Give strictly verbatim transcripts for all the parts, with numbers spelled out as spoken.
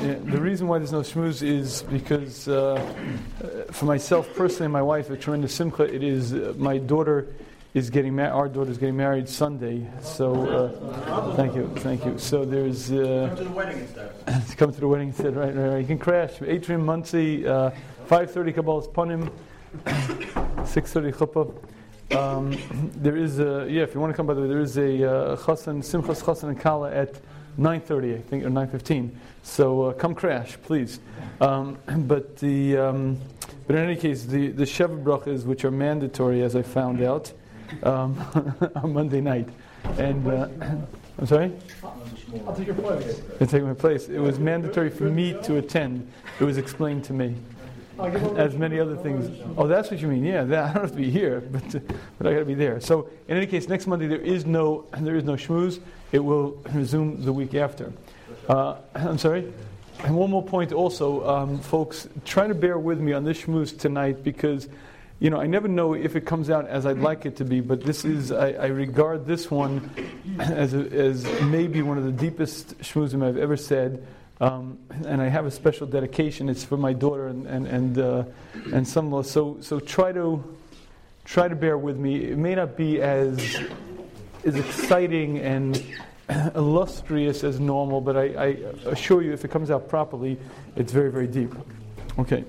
Yeah, the reason why there's no shmooze is because uh, for myself personally and my wife, a tremendous simcha. It is uh, my daughter is getting married. Our daughter is getting married Sunday. So uh, thank you, thank you. So there's uh, come to the wedding instead. come to the wedding instead. Right, right, right. You can crash. Atrium Muncie, uh, five thirty Kabbalas Panim, six thirty chuppah. Um, there is a yeah. If you want to come, by the way, there is a uh, chassan simchas chassan and kala at nine thirty, I think, or nine fifteen. So uh, come crash, please. Um, but the um, but in any case, the the Sheva brachas, which are mandatory, as I found out, um, on Monday night, and uh, I'm sorry. I'll take your place. I'll take my place. It was mandatory for me to attend. It was explained to me. As many other things. Oh, that's what you mean. Yeah, that, I don't have to be here, but uh, but I got to be there. So, in any case, next Monday there is no there is no shmooze. It will resume the week after. Uh, I'm sorry. And one more point, also, um, folks, try to bear with me on this shmooze tonight because, you know, I never know if it comes out as I'd like it to be. But this is I, I regard this one as a, as maybe one of the deepest shmoozim I've ever said. Um, and I have a special dedication. It's for my daughter and and and uh, and son-in-law. So so try to try to bear with me. It may not be as as exciting and illustrious as normal, but I, I assure you, if it comes out properly, it's very very deep. Okay.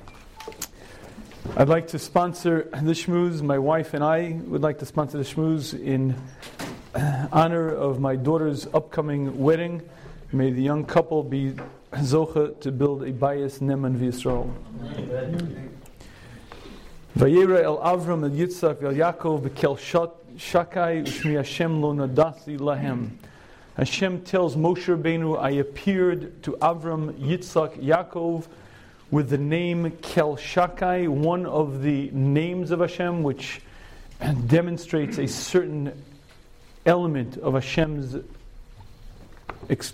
I'd like to sponsor the shmooze. My wife and I would like to sponsor the shmooze in honor of my daughter's upcoming wedding. May the young couple be zocha to build a bayis neman v'Yisrael. Vayera el Avram el Yitzchak el Yaakov b'kel shakai u'shmi Hashem lo nadasi lahem. Hashem tells Moshe Rabbeinu, I appeared to Avram, Yitzchak, Yaakov with the name Kel Shakai, one of the names of Hashem, which demonstrates a certain element of Hashem's ex-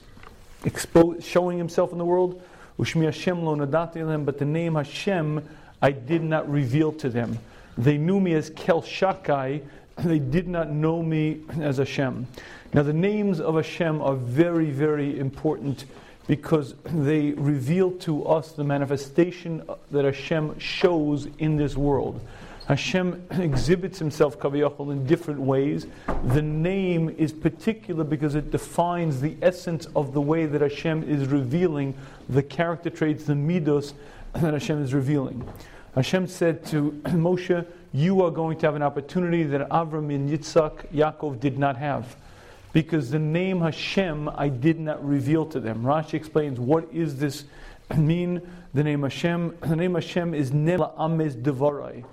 expo- showing Himself in the world. Ushmi Hashem lo nadati lahem, but the name Hashem I did not reveal to them. They knew me as Kel Shakai. They did not know me as Hashem. Now the names of Hashem are very, very important because they reveal to us the manifestation that Hashem shows in this world. Hashem exhibits Himself kaviyachol in different ways. The name is particular because it defines the essence of the way that Hashem is revealing the character traits, the midos that Hashem is revealing. Hashem said to Moshe, you are going to have an opportunity that Avram and Yitzchak, Yaakov did not have. Because the name Hashem I did not reveal to them. Rashi explains, what is this mean? The name Hashem, the name Hashem is Nela Amez Devarai.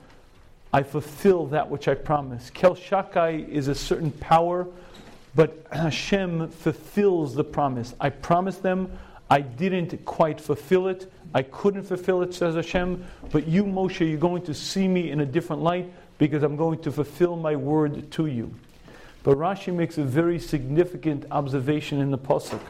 I fulfill that which I promise. Kel Shakai is a certain power, but Hashem fulfills the promise. I promised them, I didn't quite fulfill it. I couldn't fulfill it, says Hashem, but you, Moshe, you're going to see me in a different light because I'm going to fulfill my word to you. But Rashi makes a very significant observation in the pasuk.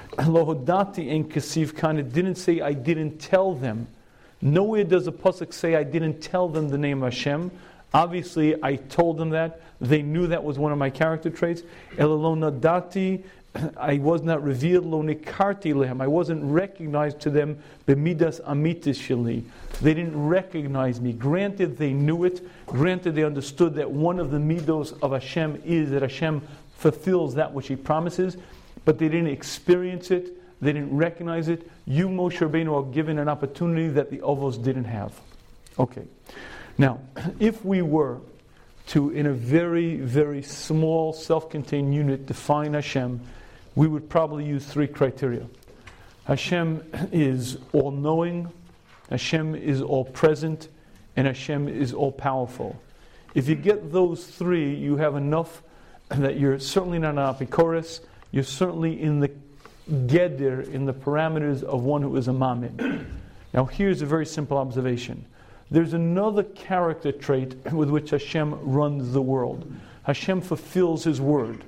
Lohodati en kasiv kan. It didn't say I didn't tell them. Nowhere does the pasuk say I didn't tell them the name Hashem. Obviously, I told them that. They knew that was one of my character traits. Elolonadati, I was not revealed. Lo nikarti lehem. I wasn't recognized to them. Bemidas amitis sheli. They didn't recognize me. Granted, they knew it. Granted, they understood that one of the midos of Hashem is that Hashem fulfills that which He promises, but they didn't experience it. They didn't recognize it. You, Moshe Rabbeinu, are given an opportunity that the Avos didn't have. Okay. Now, if we were to, in a very, very small, self-contained unit, define Hashem, we would probably use three criteria. Hashem is all-knowing, Hashem is all-present, and Hashem is all-powerful. If you get those three, you have enough that you're certainly not an apikoros, you're certainly in the geder, in the parameters of one who is a mamin. Now here's a very simple observation. There's another character trait with which Hashem runs the world. Hashem fulfills His word.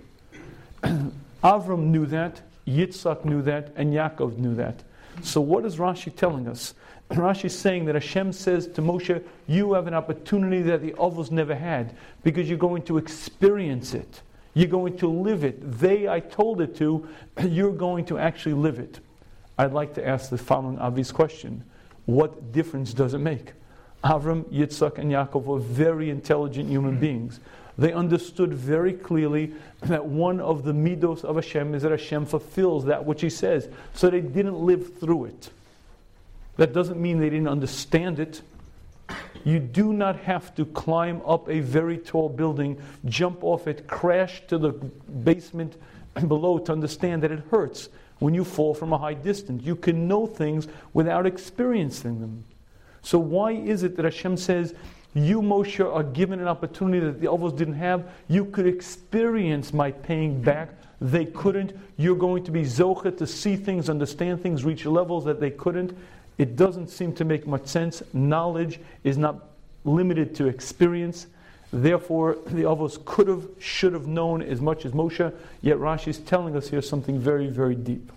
Avram knew that, Yitzchak knew that, and Yaakov knew that. So what is Rashi telling us? Rashi is saying that Hashem says to Moshe, you have an opportunity that the Avos never had, because you're going to experience it. You're going to live it. They, I told it to, you're going to actually live it. I'd like to ask the following obvious question. What difference does it make? Avram, Yitzchak, and Yaakov were very intelligent human beings. They understood very clearly that one of the midos of Hashem is that Hashem fulfills that which He says. So they didn't live through it. That doesn't mean they didn't understand it. You do not have to climb up a very tall building, jump off it, crash to the basement below to understand that it hurts when you fall from a high distance. You can know things without experiencing them. So why is it that Hashem says, you, Moshe, are given an opportunity that the others didn't have? You could experience my paying back. They couldn't. You're going to be zocheh to see things, understand things, reach levels that they couldn't. It doesn't seem to make much sense. Knowledge is not limited to experience. Therefore, the others could have, should have known as much as Moshe. Yet Rashi is telling us here something very, very deep.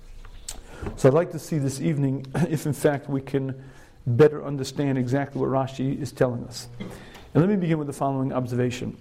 So I'd like to see this evening if in fact we can better understand exactly what Rashi is telling us. And let me begin with the following observation.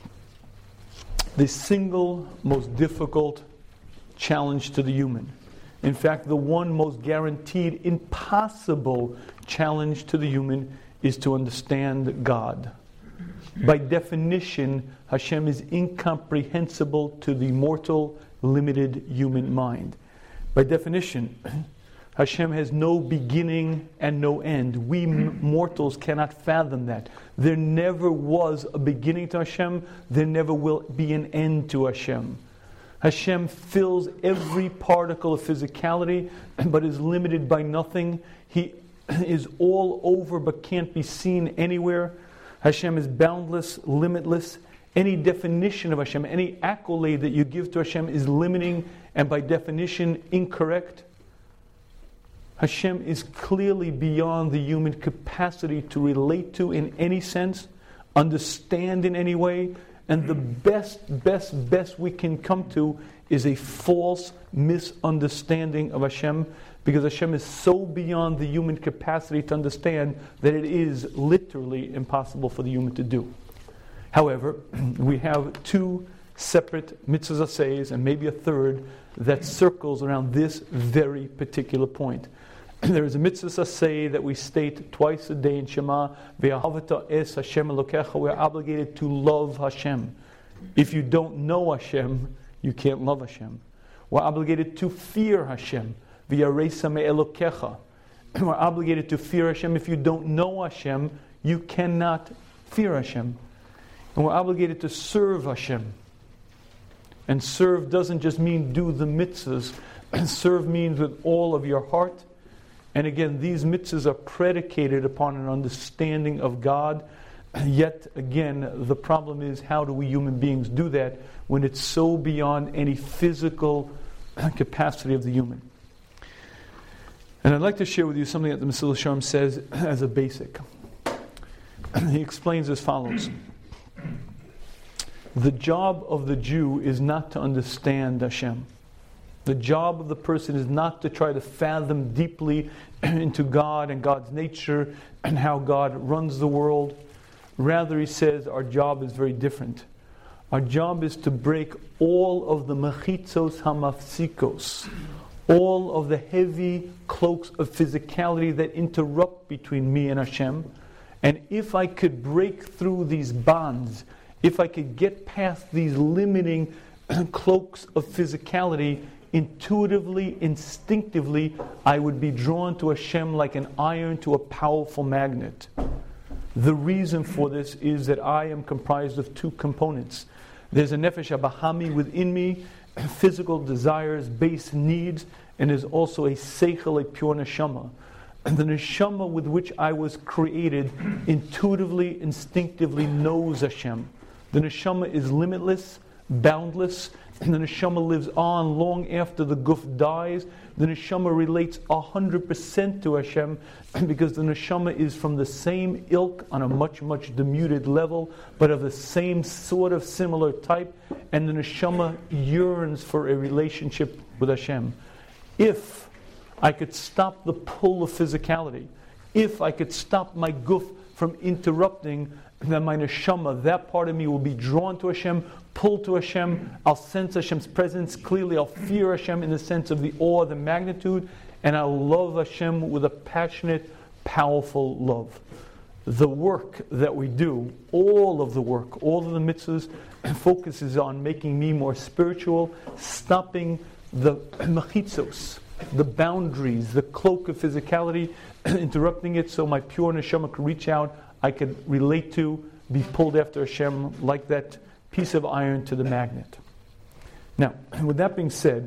The single most difficult challenge to the human, in fact, the one most guaranteed impossible challenge to the human, is to understand God. By definition, Hashem is incomprehensible to the mortal, limited human mind. By definition, Hashem has no beginning and no end. We m- mortals cannot fathom that. There never was a beginning to Hashem. There never will be an end to Hashem. Hashem fills every particle of physicality, but is limited by nothing. He is all over, but can't be seen anywhere. Hashem is boundless, limitless. Any definition of Hashem, any accolade that you give to Hashem is limiting and by definition incorrect. Hashem is clearly beyond the human capacity to relate to in any sense, understand in any way, and the best, best, best we can come to is a false misunderstanding of Hashem, because Hashem is so beyond the human capacity to understand that it is literally impossible for the human to do. However, we have two separate mitzvahs asayis, and maybe a third, that circles around this very particular point. There is a mitzvah asay that we state twice a day in Shema, Ve'ahavata es Hashem Elokecha. We're obligated to love Hashem. If you don't know Hashem, you can't love Hashem. We're obligated to fear Hashem. Ve'aresa me'elokecha. We're obligated to fear Hashem. If you don't know Hashem, you cannot fear Hashem. And we're obligated to serve Hashem. And serve doesn't just mean do the mitzvahs. Serve means with all of your heart. And again, these mitzvahs are predicated upon an understanding of God. Yet again, the problem is, how do we human beings do that when it's so beyond any physical capacity of the human? And I'd like to share with you something that the Mesilas Yesharim says as a basic. He explains as follows. The job of the Jew is not to understand Hashem. The job of the person is not to try to fathom deeply into God and God's nature and how God runs the world. Rather, he says, our job is very different. Our job is to break all of the mechitzos hamafsikos, all of the heavy cloaks of physicality that interrupt between me and Hashem. And if I could break through these bonds, if I could get past these limiting cloaks of physicality, intuitively, instinctively, I would be drawn to Hashem like an iron to a powerful magnet. The reason for this is that I am comprised of two components. There's a nefesh abahami within me, physical desires, base needs, and there's also a seichel, a pure neshama. And the neshama with which I was created intuitively, instinctively knows Hashem. The neshama is limitless, boundless, and the neshama lives on long after the guf dies. The neshama relates one hundred percent to Hashem because the neshama is from the same ilk on a much, much demuted level, but of the same sort of similar type, and the neshama yearns for a relationship with Hashem. If I could stop the pull of physicality, if I could stop my guf from interrupting, then my neshama, that part of me, will be drawn to Hashem, pulled to Hashem. I'll sense Hashem's presence clearly. I'll fear Hashem in the sense of the awe, the magnitude. And I love Hashem with a passionate, powerful love. The work that we do, all of the work, all of the mitzvahs, focuses on making me more spiritual, stopping the mechitzos, the boundaries, the cloak of physicality, interrupting it so my pure neshama can reach out, I can relate to, be pulled after Hashem like that piece of iron to the magnet. Now, with that being said,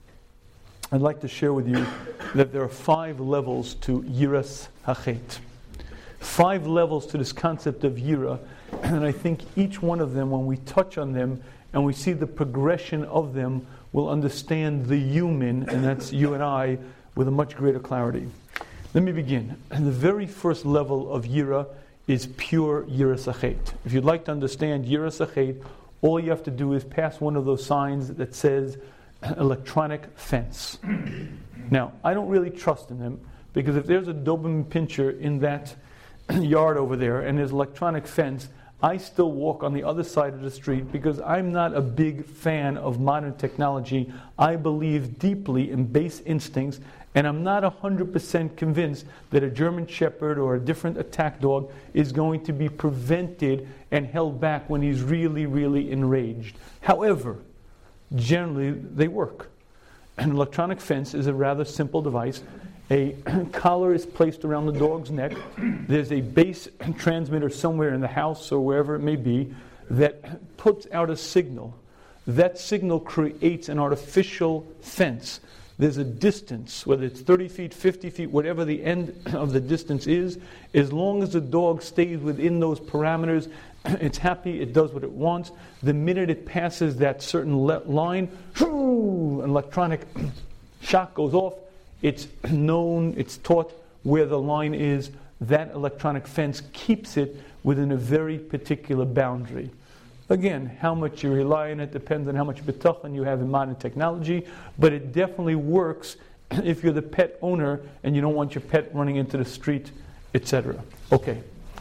I'd like to share with you that there are five levels to Yiras HaChet. Five levels to this concept of Yira, and I think each one of them, when we touch on them and we see the progression of them, we'll understand the human, and that's you and I, with a much greater clarity. Let me begin. And the very first level of Yira is pure Yiras HaChet. If you'd like to understand Yiras HaChet, all you have to do is pass one of those signs that says electronic fence. Now, I don't really trust in them, because if there's a Doberman pincher in that yard over there and there's electronic fence, I still walk on the other side of the street because I'm not a big fan of modern technology. I believe deeply in base instincts, and I'm not one hundred percent convinced that a German Shepherd or a different attack dog is going to be prevented and held back when he's really, really enraged. However, generally they work. An electronic fence is a rather simple device. A collar is placed around the dog's neck. There's a base transmitter somewhere in the house or wherever it may be that puts out a signal. That signal creates an artificial fence. There's a distance, whether it's thirty feet, fifty feet, whatever the end of the distance is, as long as the dog stays within those parameters, it's happy, it does what it wants. The minute it passes that certain le- line, an electronic shock goes off. It's known, it's taught where the line is. That electronic fence keeps it within a very particular boundary. Again, how much you rely on it depends on how much bitachon you have in modern technology, but it definitely works if you're the pet owner and you don't want your pet running into the street, et cetera. Okay.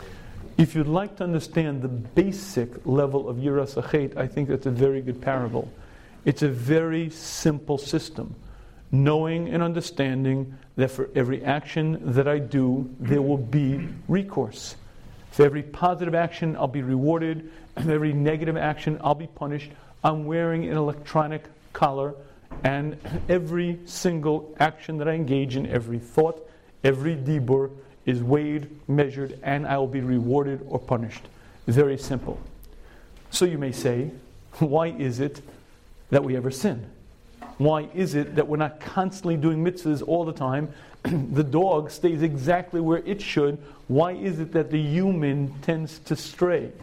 If you'd like to understand the basic level of Yiras HaChet, I think that's a very good parable. It's a very simple system. Knowing and understanding that for every action that I do, there will be recourse. For every positive action, I'll be rewarded. For every negative action, I'll be punished. I'm wearing an electronic collar, and every single action that I engage in, every thought, every dibur, is weighed, measured, and I will be rewarded or punished. Very simple. So you may say, why is it that we ever sin? Why is it that we're not constantly doing mitzvahs all the time? The dog stays exactly where it should. Why is it that the human tends to stray?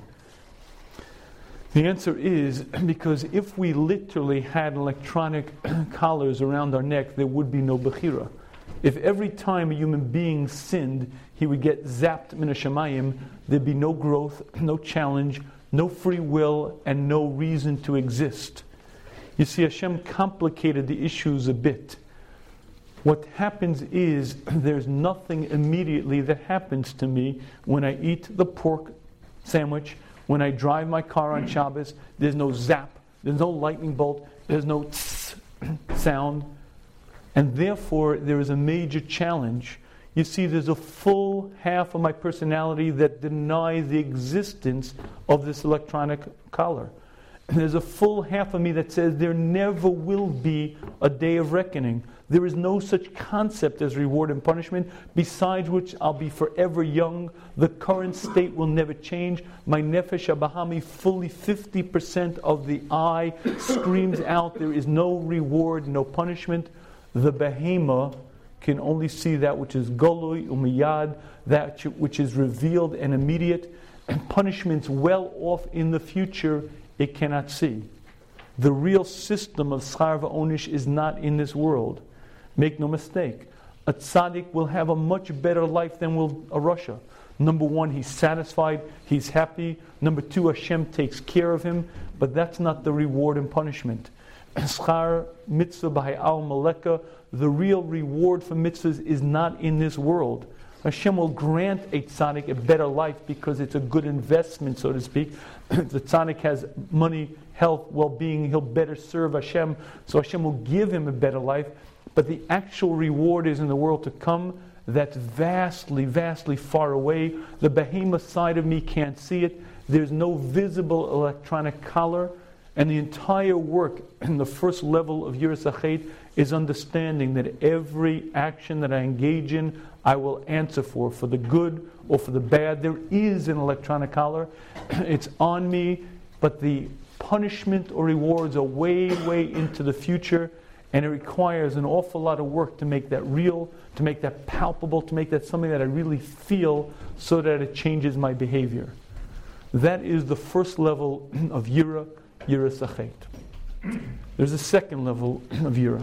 The answer is because if we literally had electronic collars around our neck, there would be no bechira. If every time a human being sinned, he would get zapped min hashamayim, there'd be no growth, no challenge, no free will, and no reason to exist. You see, Hashem complicated the issues a bit. What happens is there's nothing immediately that happens to me when I eat the pork sandwich, when I drive my car on Shabbos. There's no zap, there's no lightning bolt, there's no tss sound. And therefore, there is a major challenge. You see, there's a full half of my personality that denies the existence of this electronic collar. There's a full half of me that says there never will be a day of reckoning. There is no such concept as reward and punishment, besides which I'll be forever young. The current state will never change. My nefesh abahami, fully fifty percent of the I, screams out, there is no reward, no punishment. The behema can only see that which is goloi umiyad, that which is revealed and immediate, and punishments well off in the future it cannot see. The real system of schar v'onish is not in this world. Make no mistake. A tzaddik will have a much better life than will a rasha. Number one, he's satisfied, he's happy. Number two, Hashem takes care of him. But that's not the reward and punishment. Schar mitzvah b'hayal maleka, the real reward for mitzvahs is not in this world. Hashem will grant a tzaddik a better life because it's a good investment, so to speak. If the tzaddik has money, health, well-being, he'll better serve Hashem, so Hashem will give him a better life. but the actual reward is in the world to come. That's vastly, vastly far away. The behemoth side of me can't see it. There's no visible electronic collar. And the entire work in the first level of Yiras HaChet is understanding that every action that I engage in, I will answer for, for the good or for the bad. There is an electronic collar. It's on me, but the punishment or rewards are way, way into the future. And it requires an awful lot of work to make that real, to make that palpable, to make that something that I really feel so that it changes my behavior. That is the first level of Yira, Yiras HaChet. There's a second level of Yira.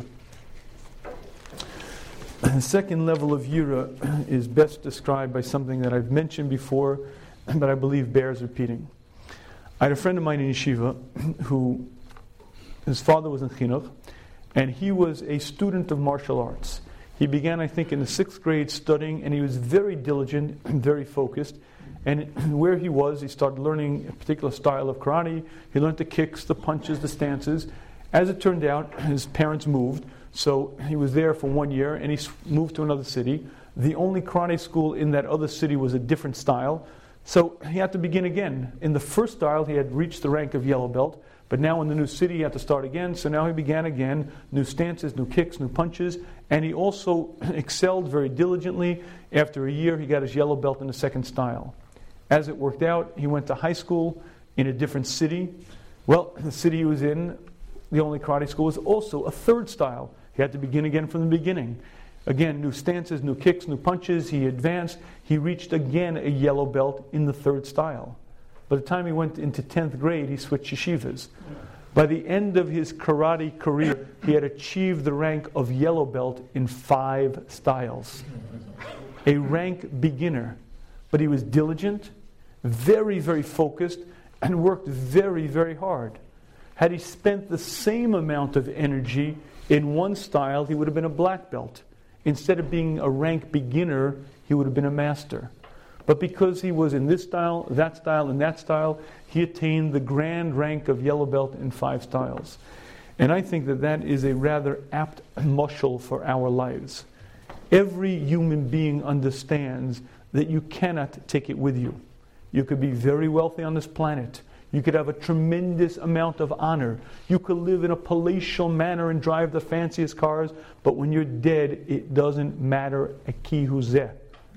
The second level of Yira is best described by something that I've mentioned before, but I believe bears repeating. I had a friend of mine in Yeshiva who, his father was in Chinuch, and he was a student of martial arts. He began, I think, in the sixth grade studying, and he was very diligent and very focused. And where he was, he started learning a particular style of karate. He learned the kicks, the punches, the stances. As it turned out, his parents moved, so he was there for one year, and he moved to another city. The only karate school in that other city was a different style, so he had to begin again. In the first style, he had reached the rank of yellow belt, but now in the new city, he had to start again. So now he began again, new stances, new kicks, new punches. And he also excelled very diligently. After a year, he got his yellow belt in the second style. As it worked out, he went to high school in a different city. Well, the city he was in, the only karate school, was also a third style. He had to begin again from the beginning. Again, new stances, new kicks, new punches. He advanced. He reached again a yellow belt in the third style. By the time he went into tenth grade, he switched yeshivas. By the end of his karate career, he had achieved the rank of yellow belt in five styles. A rank beginner. But he was diligent, very, very focused, and worked very, very hard. Had he spent the same amount of energy in one style, he would have been a black belt. Instead of being a rank beginner, he would have been a master. But because he was in this style, that style, and that style, he attained the grand rank of yellow belt in five styles. And I think that that is a rather apt mushal for our lives. Every human being understands that you cannot take it with you. You could be very wealthy on this planet. You could have a tremendous amount of honor. You could live in a palatial manner and drive the fanciest cars, but when you're dead, it doesn't matter a ki huzeh.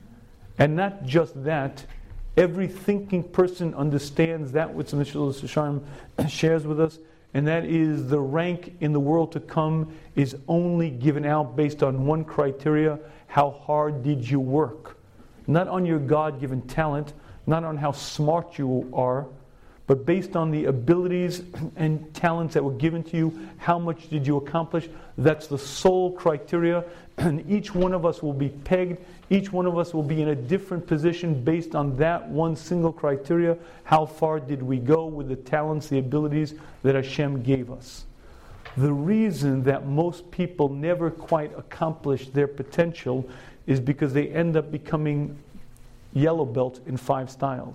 And not just that, every thinking person understands that which Mister Sharm shares with us, and that is the rank in the world to come is only given out based on one criteria: how hard did you work? Not on your God-given talent, not on how smart you are, but based on the abilities and talents that were given to you. How much did you accomplish? That's the sole criteria, and each one of us will be pegged. Each one of us will be in a different position based on that one single criteria. How far did we go with the talents, the abilities that Hashem gave us? The reason that most people never quite accomplish their potential is because they end up becoming yellow belt in five styles.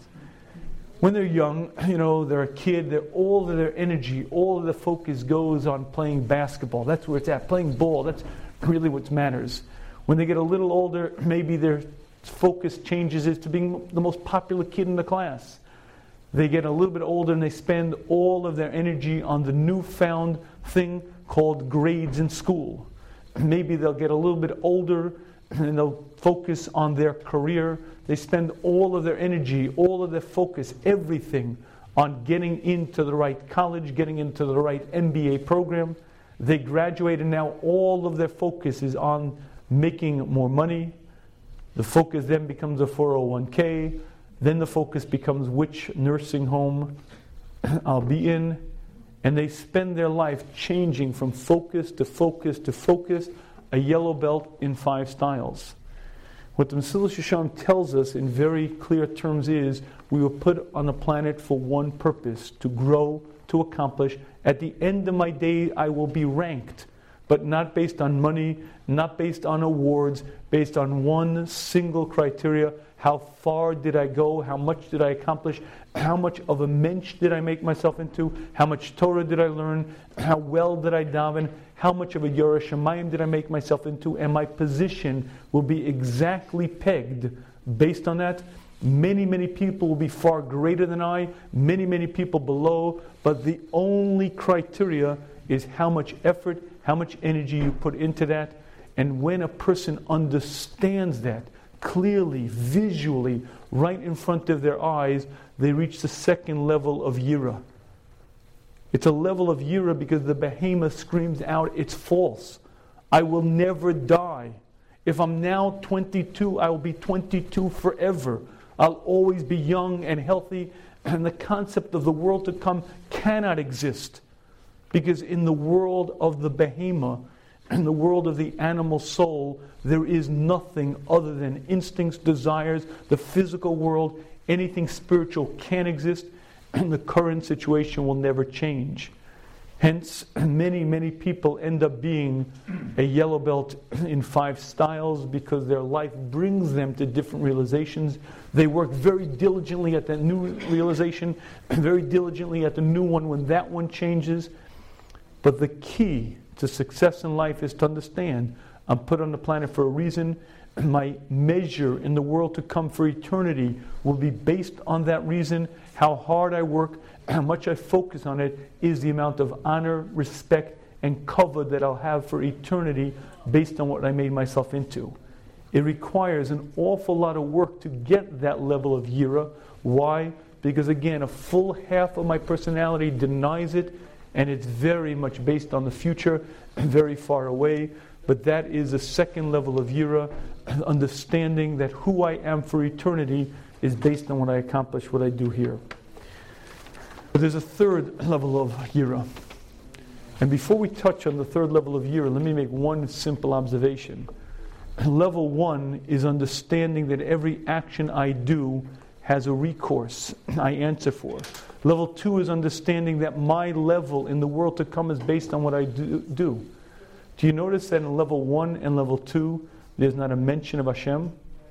When they're young, you know, they're a kid, they're, all of their energy, all of the focus goes on playing basketball. That's where it's at, playing ball. That's really what matters. When they get a little older, maybe their focus changes it to being the most popular kid in the class. They get a little bit older and they spend all of their energy on the newfound thing called grades in school. Maybe they'll get a little bit older and they'll focus on their career. They spend all of their energy, all of their focus, everything on getting into the right college, getting into the right M B A program. They graduate and now all of their focus is on making more money. The focus then becomes a four oh one k. Then the focus becomes which nursing home I'll be in. And they spend their life changing from focus to focus to focus, a yellow belt in five styles. What the Mesilas Yesharim tells us in very clear terms is we were put on the planet for one purpose: to grow, to accomplish. At the end of my day, I will be ranked. but not based on money, not based on awards, based on one single criteria. How far did I go? How much did I accomplish? How much of a mensch did I make myself into? How much Torah did I learn? How well did I daven? How much of a Yoreh Shamayim did I make myself into? And my position will be exactly pegged based on that. Many, many people will be far greater than I, many, many people below, but the only criteria is how much effort, how much energy you put into that. And when a person understands that clearly, visually, right in front of their eyes, they reach the second level of Yira. It's a level of Yira because the behemoth screams out, it's false. I will never die. If I'm now twenty-two, I will be twenty-two forever. I'll always be young and healthy, and the concept of the world to come cannot exist. Because in the world of the behemoth, in the world of the animal soul, there is nothing other than instincts, desires, the physical world. Anything spiritual can't exist, and the current situation will never change. Hence, many, many people end up being a yellow belt in five styles because their life brings them to different realizations. They work very diligently at that new realization, very diligently at the new one when that one changes. But the key to success in life is to understand I'm put on the planet for a reason. My measure in the world to come for eternity will be based on that reason. How hard I work, how much I focus on it is the amount of honor, respect, and cover that I'll have for eternity based on what I made myself into. It requires an awful lot of work to get that level of Yira. Why? Because again, a full half of my personality denies it, and it's very much based on the future, very far away. But that is a second level of Yira, understanding that who I am for eternity is based on what I accomplish, what I do here. But there's a third level of Yira. And before we touch on the third level of Yira, let me make one simple observation. Level one is understanding that every action I do has a recourse I answer for. Level two is understanding that my level in the world to come is based on what I do. do. Do you notice that in level one and level two, there's not a mention of Hashem?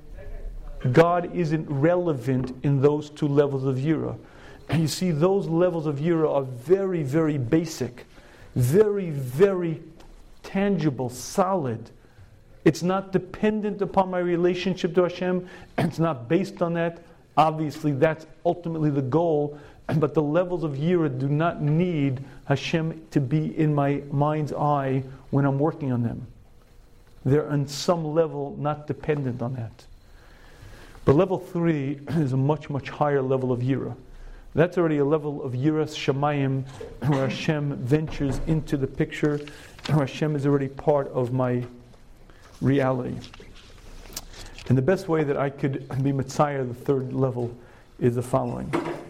God isn't relevant in those two levels of Yira. And you see, those levels of Yira are very, very basic, very, very tangible, solid. It's not dependent upon my relationship to Hashem. It's not based on that. Obviously, that's ultimately the goal. But the levels of Yira do not need Hashem to be in my mind's eye when I'm working on them. They're on some level not dependent on that. But level three is a much, much higher level of Yira. That's already a level of Yiras Shamayim, where Hashem ventures into the picture, where Hashem is already part of my reality. And the best way that I could be Messiah, the third level, is the following.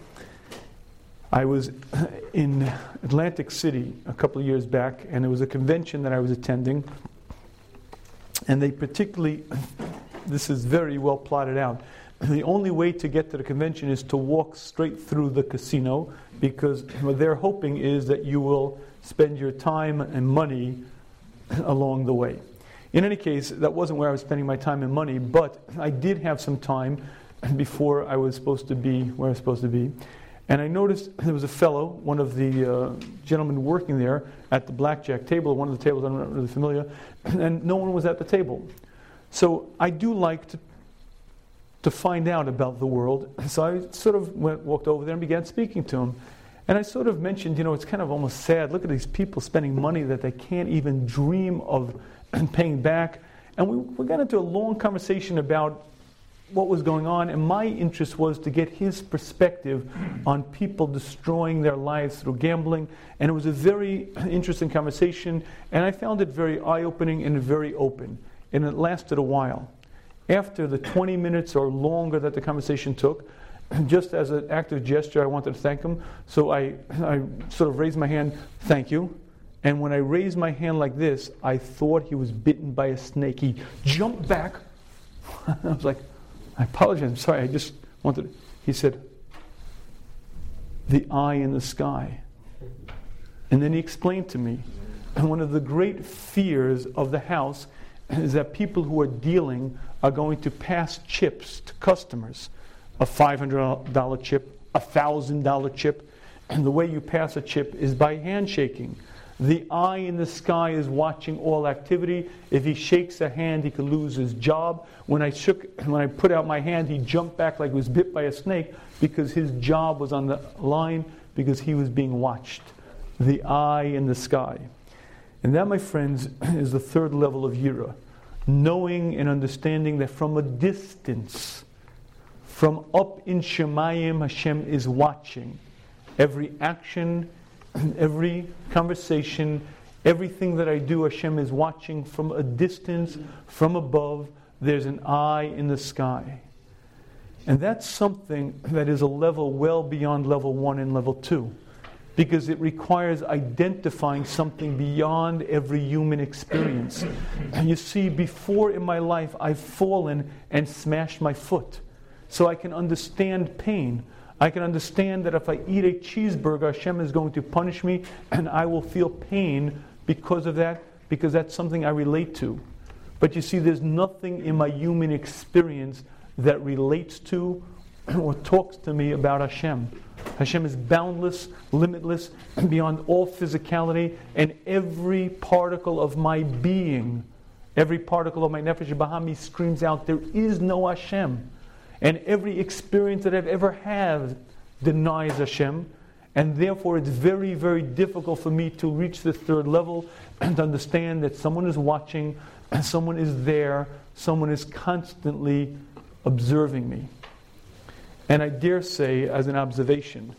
I was in Atlantic City a couple of years back, and there was a convention that I was attending, and they particularly, this is very well plotted out, the only way to get to the convention is to walk straight through the casino, because what they're hoping is that you will spend your time and money along the way. In any case, that wasn't where I was spending my time and money, but I did have some time before I was supposed to be where I was supposed to be. And I noticed there was a fellow, one of the uh, gentlemen working there at the blackjack table, one of the tables, I'm not really familiar, and no one was at the table. So I do like to to find out about the world. So I sort of went, walked over there and began speaking to him. And I sort of mentioned, you know, it's kind of almost sad. Look at these people spending money that they can't even dream of paying back. And we, we got into a long conversation about what was going on. And my interest was to get his perspective on people destroying their lives through gambling. And it was a very interesting conversation. And I found it very eye-opening and very open. And it lasted a while. After the twenty minutes or longer that the conversation took, just as an act of gesture, I wanted to thank him. So I, I sort of raised my hand, thank you. And when I raised my hand like this, I thought he was bitten by a snake. He jumped back. I was like, I apologize, I'm sorry, I just wanted to. He said, the eye in the sky. And then he explained to me And one of the great fears of the house is that people who are dealing are going to pass chips to customers. A five hundred dollars chip, a one thousand dollars chip. And the way you pass a chip is by handshaking. The eye in the sky is watching all activity. If he shakes a hand, he could lose his job. When I shook, when I put out my hand, he jumped back like he was bit by a snake because his job was on the line, because he was being watched. The eye in the sky. And that, my friends, is the third level of Yira. Knowing and understanding that from a distance, from up in Shemayim, Hashem is watching. Every action, every conversation, everything that I do, Hashem is watching from a distance, from above. There's an eye in the sky. And that's something that is a level well beyond level one and level two. Because it requires identifying something beyond every human experience. And you see, before in my life, I've fallen and smashed my foot. So I can understand pain. I can understand that if I eat a cheeseburger, Hashem is going to punish me, and I will feel pain because of that, because that's something I relate to. But you see, there's nothing in my human experience that relates to or talks to me about Hashem. Hashem is boundless, limitless, beyond all physicality, and every particle of my being, every particle of my Nefesh Bahami screams out, there is no Hashem. And every experience that I've ever had denies Hashem, and therefore it's very, very difficult for me to reach the third level and to understand that someone is watching, and someone is there, someone is constantly observing me. And I dare say, as an observation,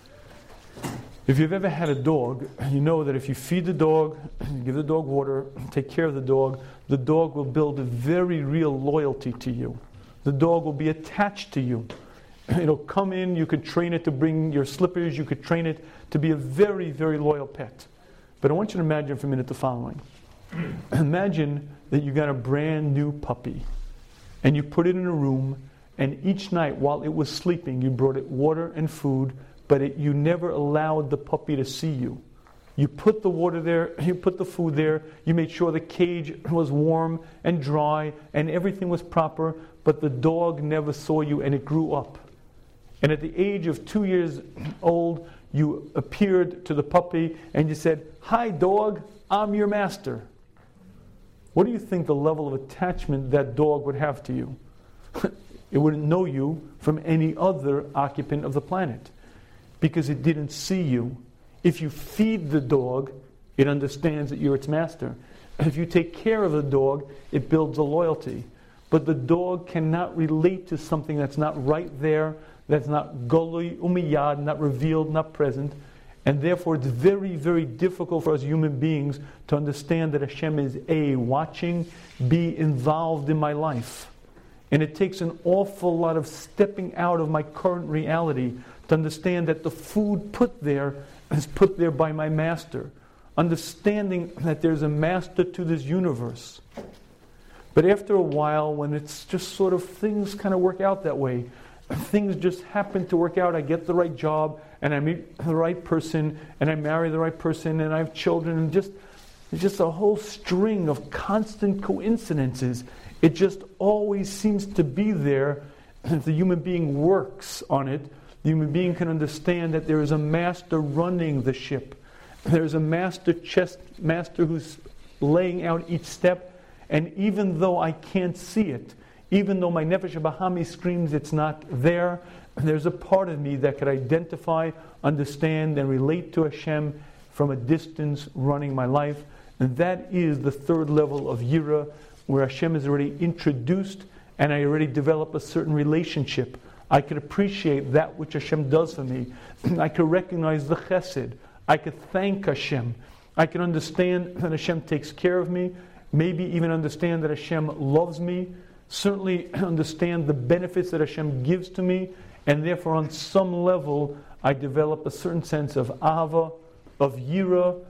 if you've ever had a dog, you know that if you feed the dog, give the dog water, take care of the dog, the dog will build a very real loyalty to you. The dog will be attached to you. It'll come in, you could train it to bring your slippers, you could train it to be a very, very loyal pet. But I want you to imagine for a minute the following. Imagine that you got a brand new puppy, and you put it in a room, and each night while it was sleeping, you brought it water and food, but it, you never allowed the puppy to see you. You put the water there, you put the food there, you made sure the cage was warm and dry, and everything was proper, but the dog never saw you, and it grew up. And at the age of two years old, you appeared to the puppy, and you said, "Hi dog, I'm your master." What do you think the level of attachment that dog would have to you? It wouldn't know you from any other occupant of the planet, because it didn't see you. If you feed the dog, it understands that you're its master. If you take care of the dog, it builds a loyalty. But the dog cannot relate to something that's not right there, that's not goloi umiyad, not revealed, not present. And therefore it's very, very difficult for us human beings to understand that Hashem is A, watching, B, involved in my life. And it takes an awful lot of stepping out of my current reality to understand that the food put there is put there by my master. Understanding that there's a master to this universe. But after a while, when it's just sort of things kind of work out that way, things just happen to work out, I get the right job, and I meet the right person, and I marry the right person, and I have children, and just it's just a whole string of constant coincidences. It just always seems to be there. If the human being works on it, the human being can understand that there is a master running the ship. There's a master chess master who's laying out each step, and even though I can't see it, even though my Nefesh Bahami screams it's not there, there's a part of me that could identify, understand, and relate to Hashem from a distance running my life. And that is the third level of Yira, where Hashem is already introduced and I already develop a certain relationship. I could appreciate that which Hashem does for me. I could recognize the chesed. I could thank Hashem. I can understand that Hashem takes care of me. Maybe even understand that Hashem loves me. Certainly understand the benefits that Hashem gives to me. And therefore on some level I develop a certain sense of ahava, of yira,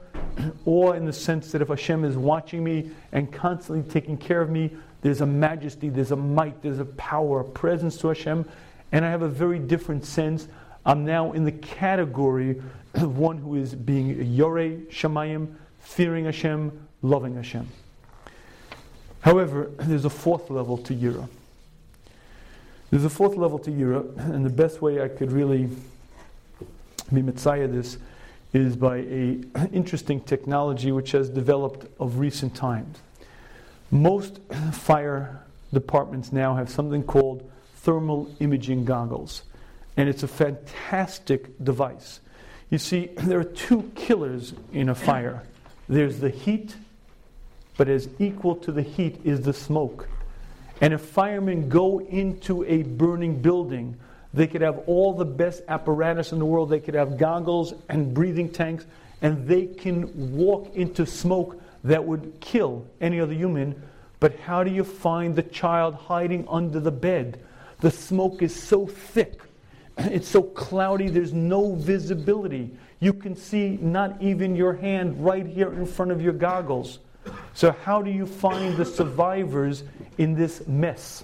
or in the sense that if Hashem is watching me and constantly taking care of me, there's a majesty, there's a might, there's a power, a presence to Hashem, and I have a very different sense. I'm now in the category of one who is being Yorei Shamayim, fearing Hashem, loving Hashem. However, there's a fourth level to Yira. There's a fourth level to Yira, and the best way I could really be mitzayah this is by a interesting technology which has developed of recent times. Most fire departments now have something called thermal imaging goggles, and it's a fantastic device. You see, there are two killers in a fire. There's the heat, but as equal to the heat is the smoke. And if firemen go into a burning building, they could have all the best apparatus in the world. They could have goggles and breathing tanks, and they can walk into smoke that would kill any other human. But how do you find the child hiding under the bed? The smoke is so thick. It's so cloudy, there's no visibility. You can see not even your hand right here in front of your goggles. So how do you find the survivors in this mess?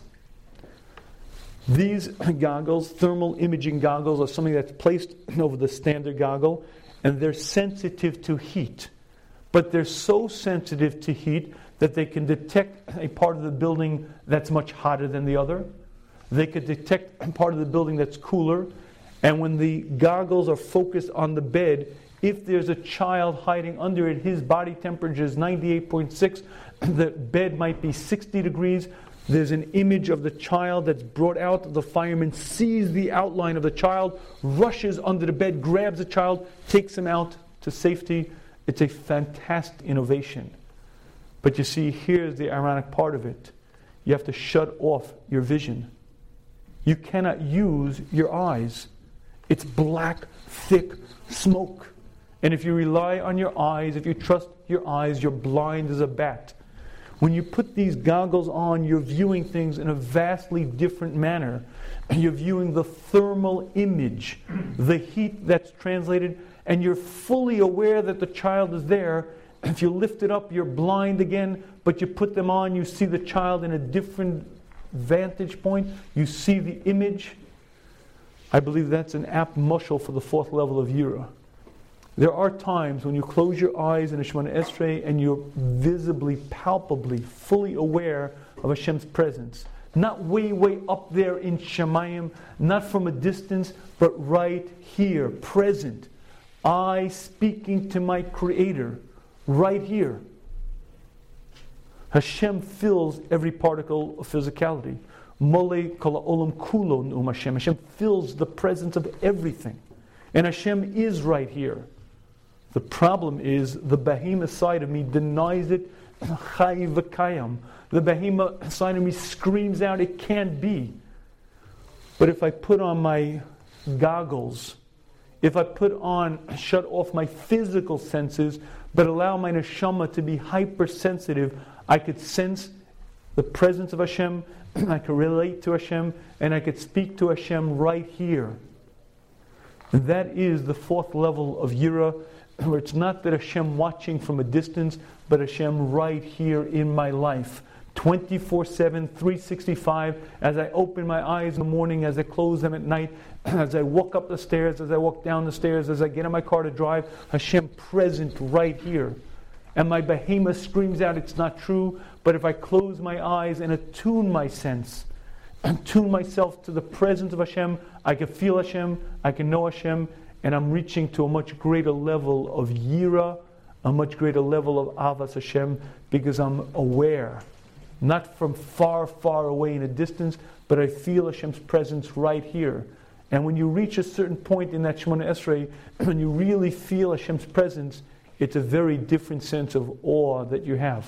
These goggles, thermal imaging goggles, are something that's placed over the standard goggle, and they're sensitive to heat. But they're so sensitive to heat that they can detect a part of the building that's much hotter than the other. They could detect a part of the building that's cooler. And when the goggles are focused on the bed, if there's a child hiding under it, his body temperature is ninety-eight point six, the bed might be sixty degrees. There's an image of the child that's brought out. The fireman sees the outline of the child, rushes under the bed, grabs the child, takes him out to safety. It's a fantastic innovation. But you see, here's the ironic part of it. You have to shut off your vision. You cannot use your eyes. It's black, thick smoke. And if you rely on your eyes, if you trust your eyes, you're blind as a bat. When you put these goggles on, you're viewing things in a vastly different manner. You're viewing the thermal image, the heat that's translated, and you're fully aware that the child is there. If you lift it up, you're blind again, but you put them on, you see the child in a different vantage point. You see the image. I believe that's an apt mushal for the fourth level of Yira. There are times when you close your eyes in a Shemona Esrei and you're visibly, palpably, fully aware of Hashem's presence. Not way, way up there in Shemayim, not from a distance, but right here, present. I speaking to my Creator, right here. Hashem fills every particle of physicality. Mole kol ha'olam kulo ne'um Hashem. Hashem fills the presence of everything. And Hashem is right here. The problem is the behemoth side of me denies it. Chai v'kayam. The behemoth side of me screams out, it can't be. But if I put on my goggles, if I put on, shut off my physical senses, but allow my neshama to be hypersensitive, I could sense the presence of Hashem, I could relate to Hashem, and I could speak to Hashem right here. And that is the fourth level of Yira, where it's not that Hashem watching from a distance, but Hashem right here in my life. twenty-four seven, three sixty-five, as I open my eyes in the morning, as I close them at night, as I walk up the stairs, as I walk down the stairs, as I get in my car to drive, Hashem present right here. And my behemoth screams out, it's not true, but if I close my eyes and attune my sense, attune myself to the presence of Hashem, I can feel Hashem, I can know Hashem, and I'm reaching to a much greater level of Yira, a much greater level of Avas Hashem, because I'm aware. Not from far, far away in a distance, but I feel Hashem's presence right here. And when you reach a certain point in that Shemona Esrei, when you really feel Hashem's presence, it's a very different sense of awe that you have.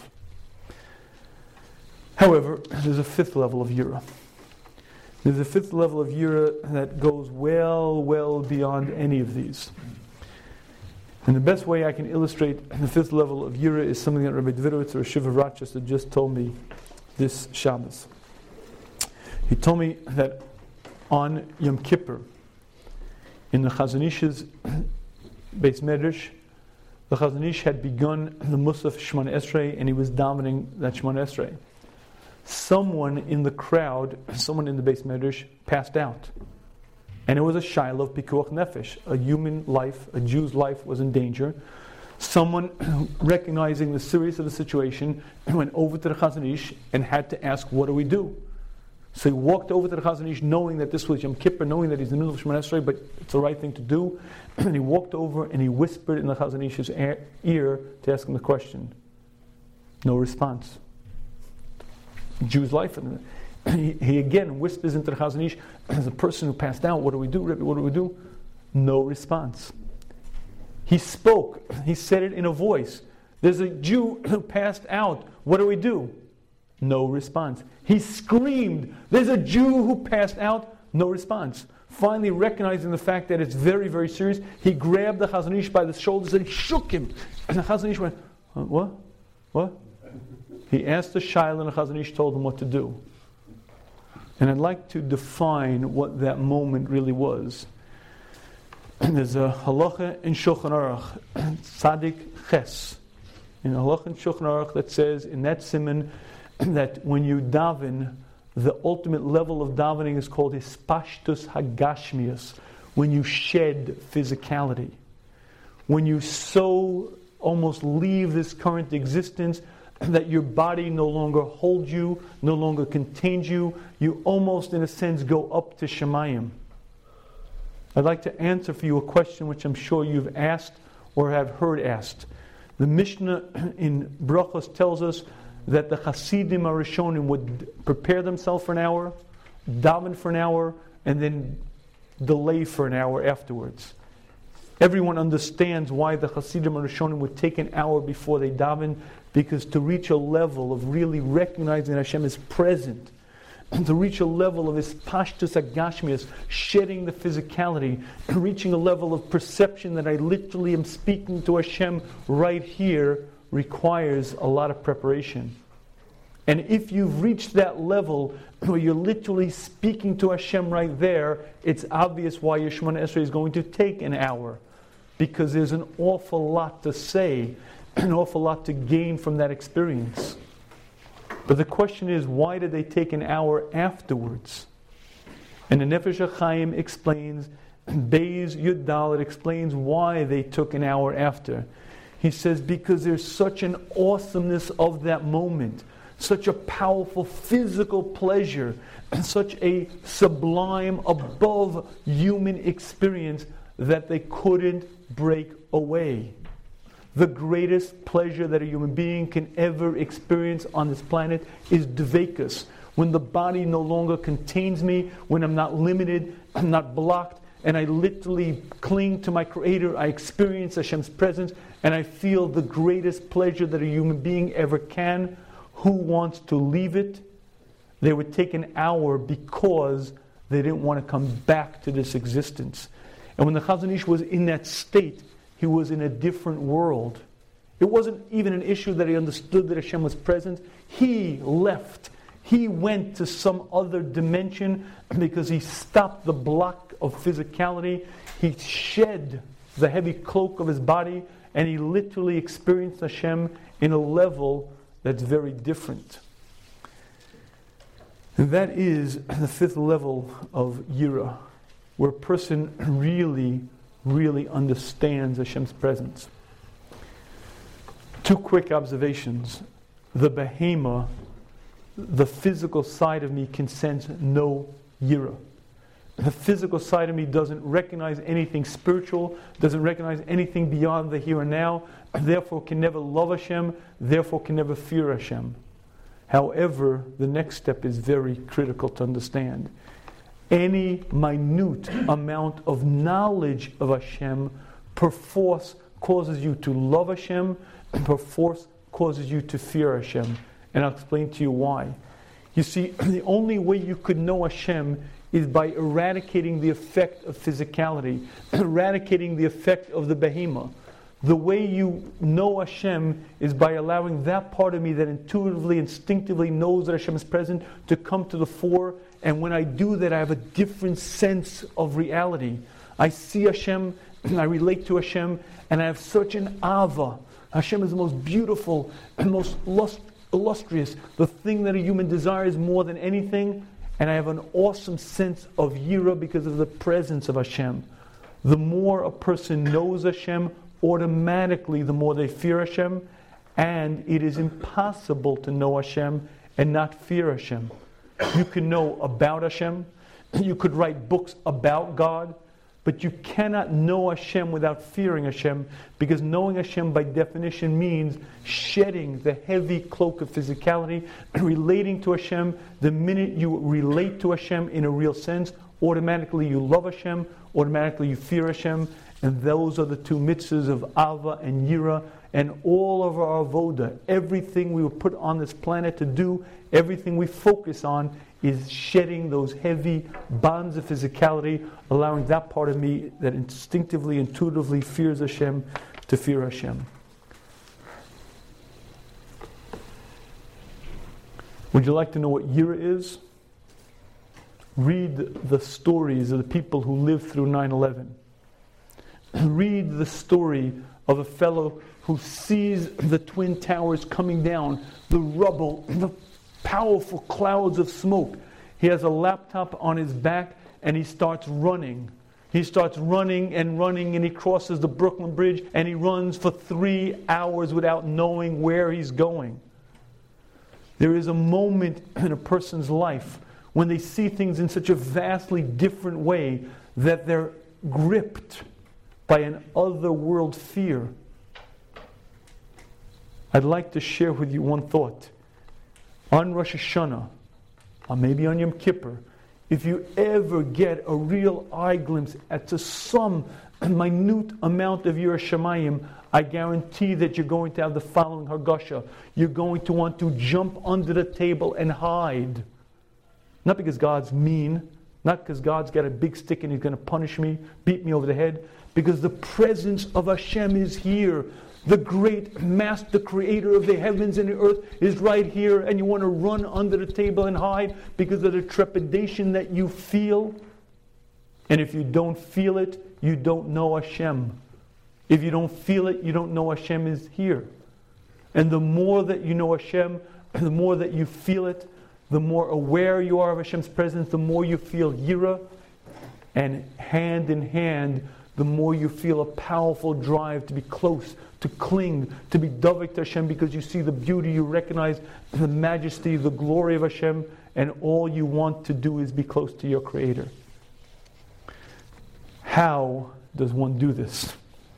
However, there's a fifth level of Yira. There's a fifth level of Yira that goes well, well beyond any of these. And the best way I can illustrate the fifth level of Yira is something that Rabbi Dvidovitz or Shiva Rochester just told me this Shabbos. He told me that on Yom Kippur, in the Chazon Ish's Beis Medrash, the Chazon Ish had begun the Musaf Shemona Esrei, and he was dominating that Shemona Esrei. Someone in the crowd, someone in the Beis Medrash, passed out. And it was a Shiloh of Pikuach Nefesh. A human life, a Jew's life was in danger. Someone recognizing the seriousness of the situation went over to the Chazon Ish and had to ask, what do we do? So he walked over to the Chazon Ish knowing that this was Yom Kippur, knowing that he's in the middle of Shemoneh Esrei, but it's the right thing to do. And he walked over and he whispered in the Chazon Ish's ear to ask him the question. No response. Jew's life. And he, he again whispers into the Chazon Ish, as a person who passed out, what do we do, Rebbe, what do we do? No response. He spoke. He said it in a voice. There's a Jew who passed out. What do we do? No response. He screamed. There's a Jew who passed out. No response. Finally recognizing the fact that it's very, very serious, he grabbed the Chazon Ish by the shoulders and he shook him. And the Chazon Ish went, uh, what? What? He asked the Shaila and the Chazon Ish told him what to do. And I'd like to define what that moment really was. There's a halacha in Shulchan Aruch, Tzadik Ches, in a halacha in Shulchan Aruch that says in that siman that when you daven, the ultimate level of davening is called hispashtus hagashmius, when you shed physicality, when you so almost leave this current existence that your body no longer holds you, no longer contains you, you almost in a sense go up to Shemayim. I'd like to answer for you a question which I'm sure you've asked or have heard asked. The Mishnah in Brachos tells us that the Hasidim Arishonim would prepare themselves for an hour, daven for an hour, and then delay for an hour afterwards. Everyone understands why the Hasidim Arishonim would take an hour before they daven, because to reach a level of really recognizing that Hashem is present, and to reach a level of his pashtus agashmius, shedding the physicality, reaching a level of perception that I literally am speaking to Hashem right here, requires a lot of preparation. And if you've reached that level where you're literally speaking to Hashem right there, it's obvious why your Shemoneh Esrei is going to take an hour, because there's an awful lot to say, an awful lot to gain from that experience. But the question is, why did they take an hour afterwards? And the Nefesh HaChaim explains, Beis Yud Dalet explains why they took an hour after. He says, because there's such an awesomeness of that moment, such a powerful physical pleasure, and such a sublime, above human experience that they couldn't break away. The greatest pleasure that a human being can ever experience on this planet is dveikus. When the body no longer contains me, when I'm not limited, I'm not blocked, and I literally cling to my Creator, I experience Hashem's presence, and I feel the greatest pleasure that a human being ever can. Who wants to leave it? They would take an hour because they didn't want to come back to this existence. And when the Chazon Ish was in that state, he was in a different world. It wasn't even an issue that he understood that Hashem was present. He left. He went to some other dimension because he stopped the block of physicality. He shed the heavy cloak of his body and he literally experienced Hashem in a level that's very different. And that is the fifth level of Yira, where a person really really understands Hashem's presence. Two quick observations. The behema, the physical side of me, can sense no yira. The physical side of me doesn't recognize anything spiritual, doesn't recognize anything beyond the here and now, therefore can never love Hashem, therefore can never fear Hashem. However, the next step is very critical to understand. Any minute amount of knowledge of Hashem perforce causes you to love Hashem, and perforce causes you to fear Hashem. And I'll explain to you why. You see, the only way you could know Hashem is by eradicating the effect of physicality, eradicating the effect of the behema. The way you know Hashem is by allowing that part of me that intuitively, instinctively knows that Hashem is present to come to the fore. And when I do that, I have a different sense of reality. I see Hashem, I relate to Hashem, and I have such an ava. Hashem is the most beautiful and most lust, illustrious, the thing that a human desires more than anything. And I have an awesome sense of yira because of the presence of Hashem. The more a person knows Hashem, automatically the more they fear Hashem, and it is impossible to know Hashem and not fear Hashem. You can know about Hashem, you could write books about God, but you cannot know Hashem without fearing Hashem, because knowing Hashem by definition means shedding the heavy cloak of physicality, relating to Hashem. The minute you relate to Hashem in a real sense, automatically you love Hashem, automatically you fear Hashem, and those are the two mitzvahs of Ava and Yira, and all of our avoda, everything we were put on this planet to do, everything we focus on, is shedding those heavy bonds of physicality, allowing that part of me that instinctively, intuitively fears Hashem to fear Hashem. Would you like to know what Yira is? Read the stories of the people who lived through nine eleven. Read the story of a fellow who sees the Twin Towers coming down, the rubble, the powerful clouds of smoke. He has a laptop on his back and he starts running. He starts running and running and he crosses the Brooklyn Bridge and he runs for three hours without knowing where he's going. There is a moment in a person's life when they see things in such a vastly different way that they're gripped by an otherworld fear. I'd like to share with you one thought. On Rosh Hashanah, or maybe on Yom Kippur, if you ever get a real eye glimpse at to some minute amount of Yirah Shamayim, I guarantee that you're going to have the following Hargasha. You're going to want to jump under the table and hide. Not because God's mean, not because God's got a big stick and He's going to punish me, beat me over the head, because the presence of Hashem is here. The great master creator of the heavens and the earth is right here, and you want to run under the table and hide because of the trepidation that you feel. And if you don't feel it, you don't know Hashem. If you don't feel it, you don't know Hashem is here. And the more that you know Hashem, the more that you feel it, the more aware you are of Hashem's presence, the more you feel Yira, and hand in hand, the more you feel a powerful drive to be close, to cling, to be davik to Hashem, because you see the beauty, you recognize the majesty, the glory of Hashem, and all you want to do is be close to your Creator. How does one do this?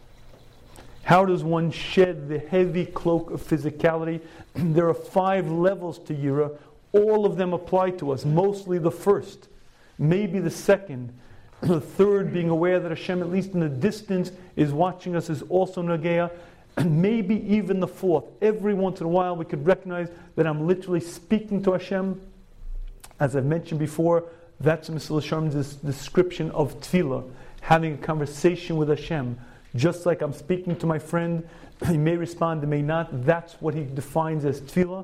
How does one shed the heavy cloak of physicality? There are five levels to Yira. All of them apply to us, mostly the first, maybe the second. The third, being aware that Hashem, at least in the distance, is watching us, is also Nageya. And maybe even the fourth. Every once in a while we could recognize that I'm literally speaking to Hashem. As I've mentioned before, that's Mesilas Yesharim's description of tefillah, having a conversation with Hashem. Just like I'm speaking to my friend, he may respond, he may not. That's what he defines as tefillah.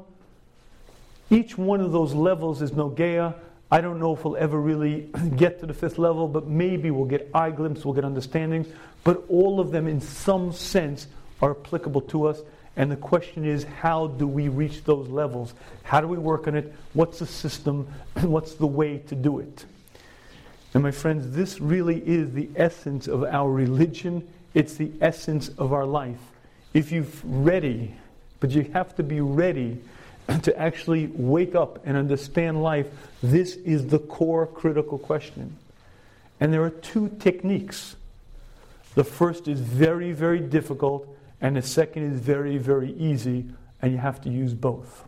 Each one of those levels is Nageya. I don't know if we'll ever really get to the fifth level, but maybe we'll get eye glimpse, we'll get understandings. But all of them in some sense are applicable to us. And the question is, how do we reach those levels? How do we work on it? What's the system? What's the way to do it? And my friends, this really is the essence of our religion. It's the essence of our life. If you're ready, but you have to be ready to actually wake up and understand life, this is the core critical question. And there are two techniques. The first is very, very difficult, and the second is very, very easy, and you have to use both.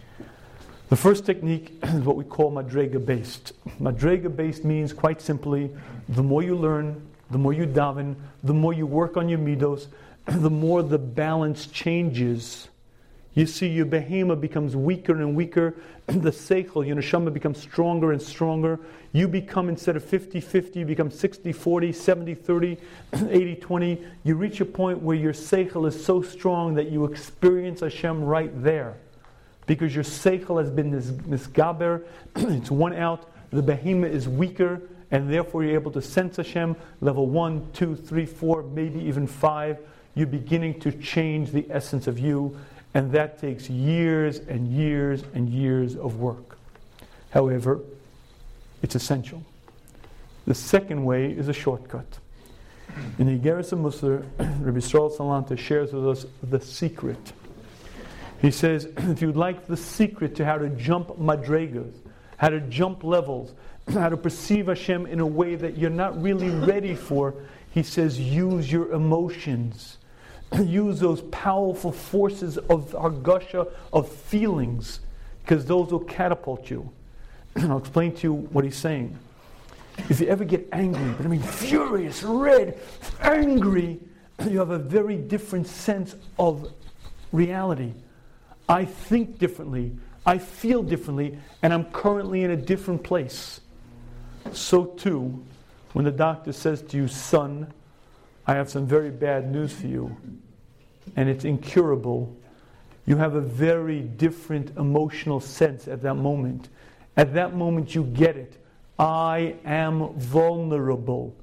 The first technique is what we call Madrega-based. Madrega-based means, quite simply, the more you learn, the more you daven, the more you work on your midos, the more the balance changes. You see, your behema becomes weaker and weaker. The seichel, your neshama, becomes stronger and stronger. You become, instead of fifty-fifty, you become sixty forty, seventy thirty, eighty twenty. You reach a point where your seichel is so strong that you experience Hashem right there. Because your seichel has been this misgaber, it's one out, the behema is weaker, and therefore you're able to sense Hashem. Level one, two, three, four, maybe even five. You're beginning to change the essence of you. And that takes years and years and years of work. However, it's essential. The second way is a shortcut. In the Igeres HaMusar, Rabbi Yisrael Salanta shares with us the secret. He says, if you'd like the secret to how to jump madregas, how to jump levels, how to perceive Hashem in a way that you're not really ready for, he says, use your emotions. Use those powerful forces of hargasha, of feelings, because those will catapult you. I'll explain to you what he's saying. If you ever get angry, but I mean furious, red, angry, you have a very different sense of reality. I think differently, I feel differently, and I'm currently in a different place. So too, when the doctor says to you, son, I have some very bad news for you, and it's incurable, you have a very different emotional sense at that moment. At that moment you get it. I am vulnerable.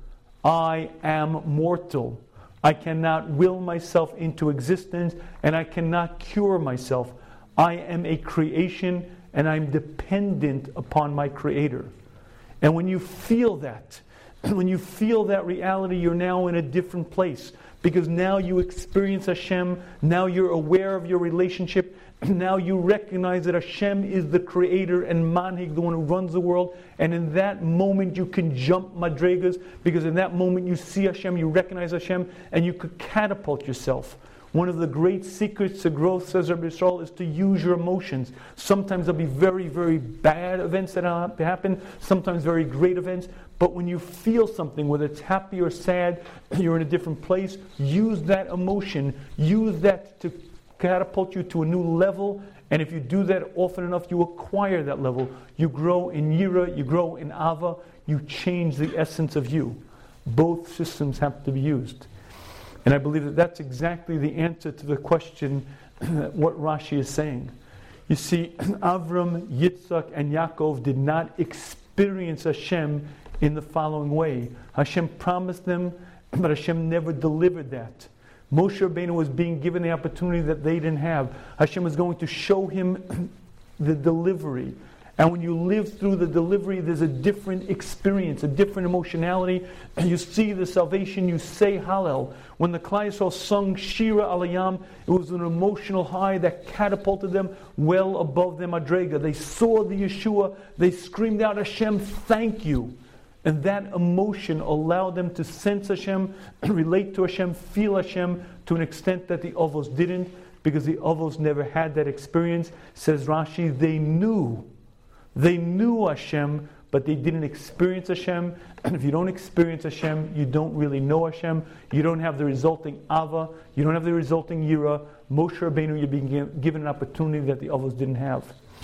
I am mortal. I cannot will myself into existence, and I cannot cure myself. I am a creation, and I'm dependent upon my Creator. And when you feel that, when you feel that reality, you're now in a different place. Because now you experience Hashem, now you're aware of your relationship, now you recognize that Hashem is the creator and Manhig, the one who runs the world. And in that moment you can jump madregas, because in that moment you see Hashem, you recognize Hashem, and you could catapult yourself. One of the great secrets to growth, says Rabbi Yisrael, is to use your emotions. Sometimes there'll be very, very bad events that happen, sometimes very great events. But when you feel something, whether it's happy or sad, you're in a different place, use that emotion, use that to catapult you to a new level. And if you do that often enough, you acquire that level. You grow in Yira, you grow in Ava, you change the essence of you. Both systems have to be used. And I believe that that's exactly the answer to the question what Rashi is saying. You see, Avram, Yitzchak, and Yaakov did not experience Hashem in the following way. Hashem promised them, but Hashem never delivered that. Moshe Rabbeinu was being given the opportunity that they didn't have. Hashem was going to show him the delivery. And when you live through the delivery, there's a different experience, a different emotionality. You see the salvation, you say Hallel. When the Klal Yisrael sung Shira Alayam, it was an emotional high that catapulted them well above their madrega. They saw the Yeshua, they screamed out, Hashem, thank you. And that emotion allowed them to sense Hashem, relate to Hashem, feel Hashem to an extent that the Avos didn't, because the Avos never had that experience. Says Rashi, they knew. They knew Hashem, but they didn't experience Hashem. And if you don't experience Hashem, you don't really know Hashem. You don't have the resulting Ava. You don't have the resulting Yira. Moshe Rabbeinu, you're being given an opportunity that the Avos didn't have.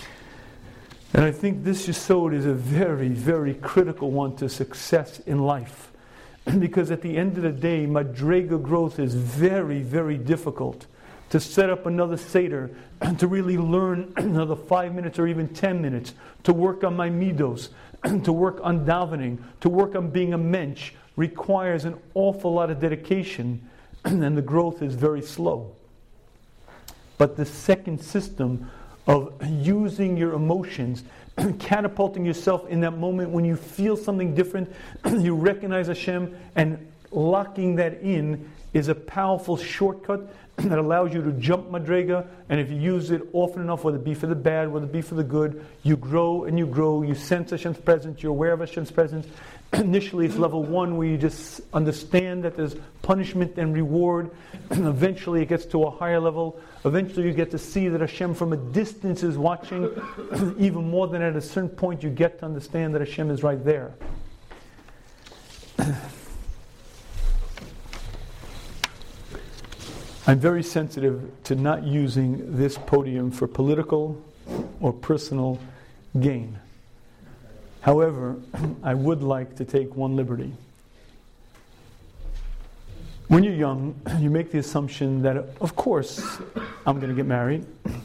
And I think this Yesod is a very, very critical one to success in life. Because at the end of the day, Madrega growth is very, very difficult. To set up another Seder, to really learn another five minutes or even ten minutes, to work on my midos, to work on davening, to work on being a mensch, requires an awful lot of dedication, and the growth is very slow. But the second system of using your emotions, catapulting yourself in that moment when you feel something different, you recognize Hashem, and locking that in is a powerful shortcut that allows you to jump madrega. And if you use it often enough, whether it be for the bad, whether it be for the good, you grow and you grow, you sense Hashem's presence, you're aware of Hashem's presence. Initially it's level one, where you just understand that there's punishment and reward. Eventually it gets to a higher level. Eventually you get to see that Hashem from a distance is watching. Even more than at a certain point you get to understand that Hashem is right there. I'm very sensitive to not using this podium for political or personal gain. However, I would like to take one liberty. When you're young, you make the assumption that, of course, I'm going to get married.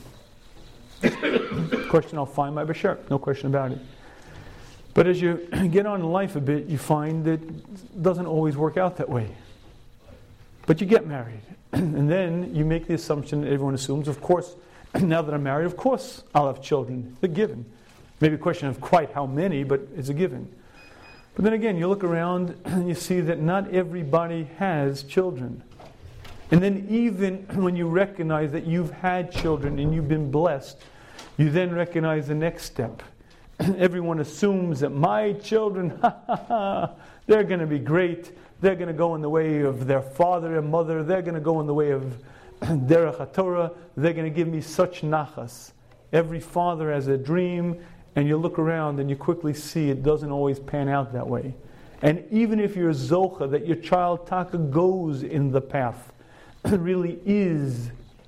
Question, I'll find my bashar, no question about it. But as you get on in life a bit, you find that it doesn't always work out that way. But you get married. And then you make the assumption that everyone assumes, of course, now that I'm married, of course I'll have children. It's a given. Maybe a question of quite how many, but it's a given. But then again, you look around and you see that not everybody has children. And then even when you recognize that you've had children and you've been blessed, you then recognize the next step. Everyone assumes that my children, ha ha ha, they're going to be great. They're going to go in the way of their father and mother. They're going to go in the way of Derech HaTorah. They're going to give me such nachas. Every father has a dream, and you look around and you quickly see it doesn't always pan out that way. And even if you're zocha, that your child taka goes in the path, it really is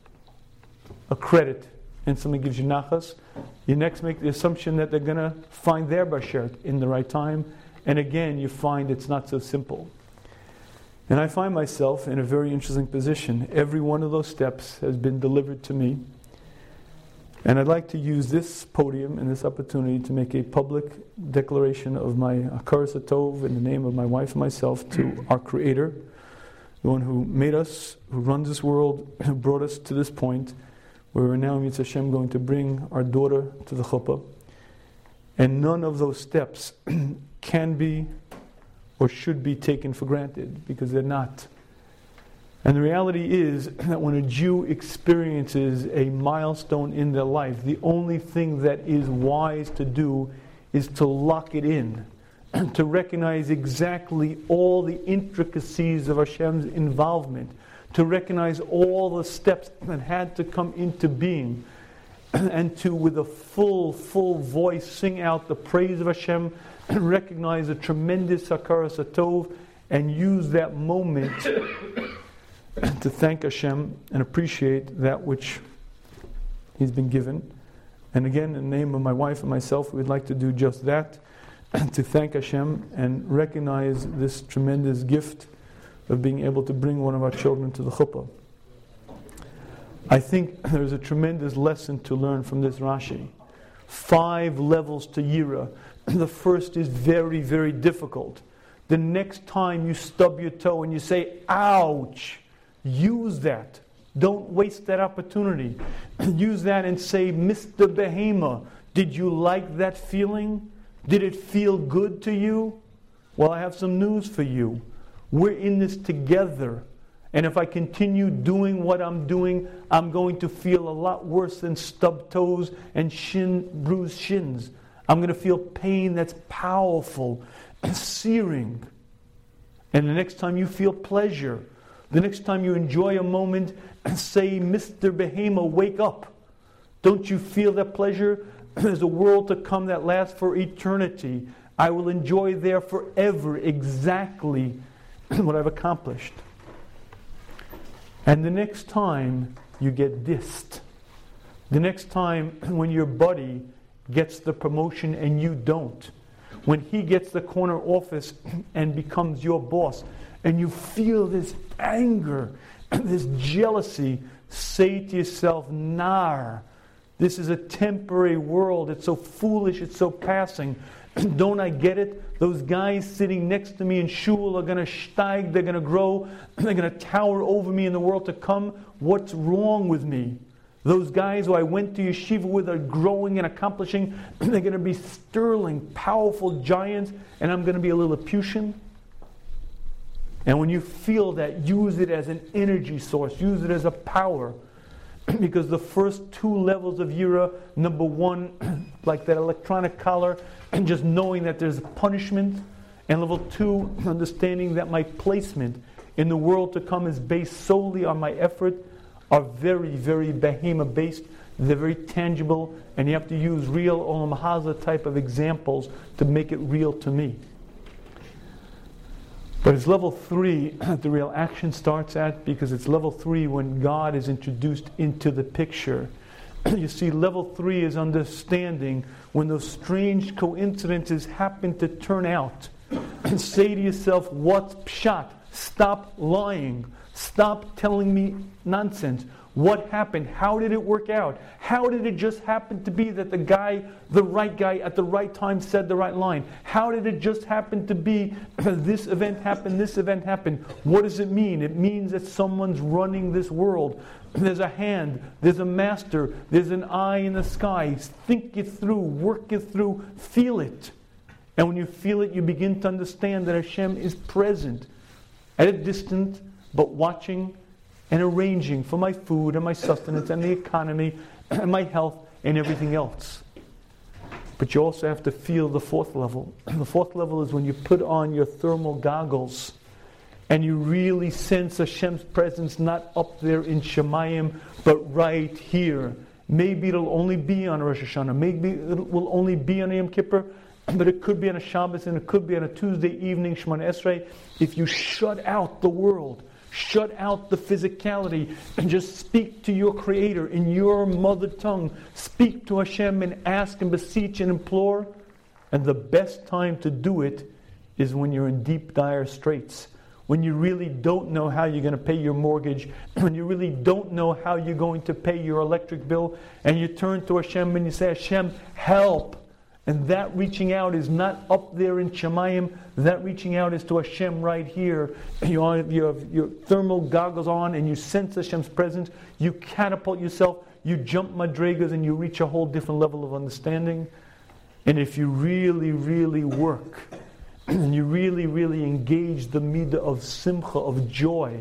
a credit, and someone gives you nachas, you next make the assumption that they're going to find their bashert in the right time, and again you find it's not so simple. And I find myself in a very interesting position. Every one of those steps has been delivered to me, and I'd like to use this podium and this opportunity to make a public declaration of my Hakaras HaTov in the name of my wife and myself to our Creator, the one who made us, who runs this world, who brought us to this point where we're now, Mitzvah Hashem, going to bring our daughter to the chuppah. And none of those steps can be or should be taken for granted, because they're not. And the reality is that when a Jew experiences a milestone in their life, the only thing that is wise to do is to lock it in, to recognize exactly all the intricacies of Hashem's involvement, to recognize all the steps that had to come into being, and to, with a full, full voice, sing out the praise of Hashem, and recognize a tremendous Hakaras HaTov, and use that moment to thank Hashem and appreciate that which He's been given. And again, in the name of my wife and myself, we'd like to do just that, to thank Hashem and recognize this tremendous gift of being able to bring one of our children to the chuppah. I think there's a tremendous lesson to learn from this Rashi. Five levels to Yira. The first is very, very difficult. The next time you stub your toe and you say, ouch, use that. Don't waste that opportunity. Use that and say, Mister Behema, did you like that feeling? Did it feel good to you? Well, I have some news for you. We're in this together. And if I continue doing what I'm doing, I'm going to feel a lot worse than stubbed toes and shin, bruised shins. I'm going to feel pain that's powerful and searing. And the next time you feel pleasure, the next time you enjoy a moment, say, Mister Behema, wake up. Don't you feel that pleasure? There's a world to come that lasts for eternity. I will enjoy there forever exactly what I've accomplished. And the next time you get dissed, the next time when your buddy gets the promotion and you don't, when he gets the corner office and becomes your boss, and you feel this anger, this jealousy, say to yourself, Nar, this is a temporary world, it's so foolish, it's so passing. Don't I get it? Those guys sitting next to me in shul are going to steig, they're going to grow, they're going to tower over me in the world to come. What's wrong with me? Those guys who I went to yeshiva with are growing and accomplishing. They're going to be sterling, powerful giants, and I'm going to be a Lilliputian. And when you feel that, use it as an energy source, use it as a power. Because the first two levels of Yira, number one, like that electronic collar, and just knowing that there's punishment, and level two, understanding that my placement in the world to come is based solely on my effort, are very, very Behema based. They're very tangible, and you have to use real Olam Haza type of examples to make it real to me. But it's level three that the real action starts at, because it's level three when God is introduced into the picture. You see, level three is understanding when those strange coincidences happen to turn out. And say to yourself, what's pshat? Stop lying. Stop telling me nonsense. What happened? How did it work out? How did it just happen to be that the guy, the right guy at the right time said the right line? How did it just happen to be this event happened, this event happened? What does it mean? It means that someone's running this world. There's a hand, there's a master, there's an eye in the sky. Think it through, work it through, feel it. And when you feel it, you begin to understand that Hashem is present, at a distance, but watching and arranging for my food and my sustenance and the economy and my health and everything else. But you also have to feel the fourth level. The fourth level is when you put on your thermal goggles and you really sense Hashem's presence not up there in Shemayim, but right here. Maybe it'll only be on Rosh Hashanah. Maybe it will only be on Yom Kippur. But it could be on a Shabbos and it could be on a Tuesday evening, Shemona Esrei. If you shut out the world, shut out the physicality, and just speak to your Creator in your mother tongue, speak to Hashem and ask and beseech and implore. And the best time to do it is when you're in deep, dire straits. When you really don't know how you're going to pay your mortgage, when you really don't know how you're going to pay your electric bill, and you turn to Hashem and you say, Hashem, help. And that reaching out is not up there in Shemayim. That reaching out is to Hashem right here. You have, you have your thermal goggles on and you sense Hashem's presence. You catapult yourself. You jump madrigas and you reach a whole different level of understanding. And if you really, really work, and you really, really engage the midah of simcha, of joy,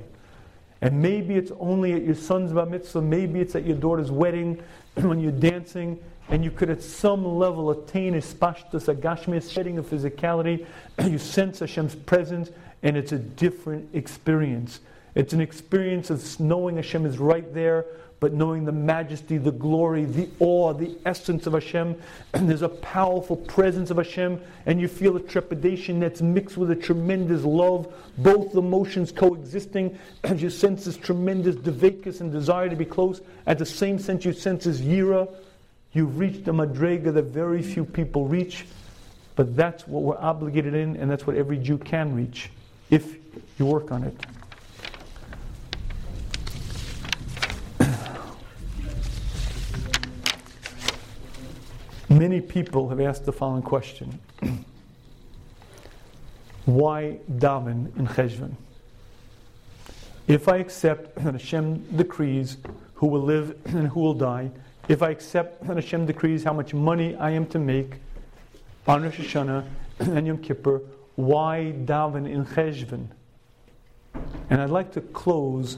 and maybe it's only at your son's bar mitzvah, maybe it's at your daughter's wedding, when you're dancing, and you could at some level attain a spashtus, a gashmias, shedding of physicality. You sense Hashem's presence, and it's a different experience. It's an experience of knowing Hashem is right there, but knowing the majesty, the glory, the awe, the essence of Hashem. And there's a powerful presence of Hashem, and you feel a trepidation that's mixed with a tremendous love, both emotions coexisting, and you sense this tremendous devekus and desire to be close. At the same sense you sense this yira. You've reached a madrega that very few people reach, but that's what we're obligated in, and that's what every Jew can reach, if you work on it. Many people have asked the following question. Why daven in Cheshvan? If I accept that Hashem decrees who will live and who will die, if I accept that Hashem decrees how much money I am to make on Rosh Hashanah and Yom Kippur, why daven in Cheshvan? And I'd like to close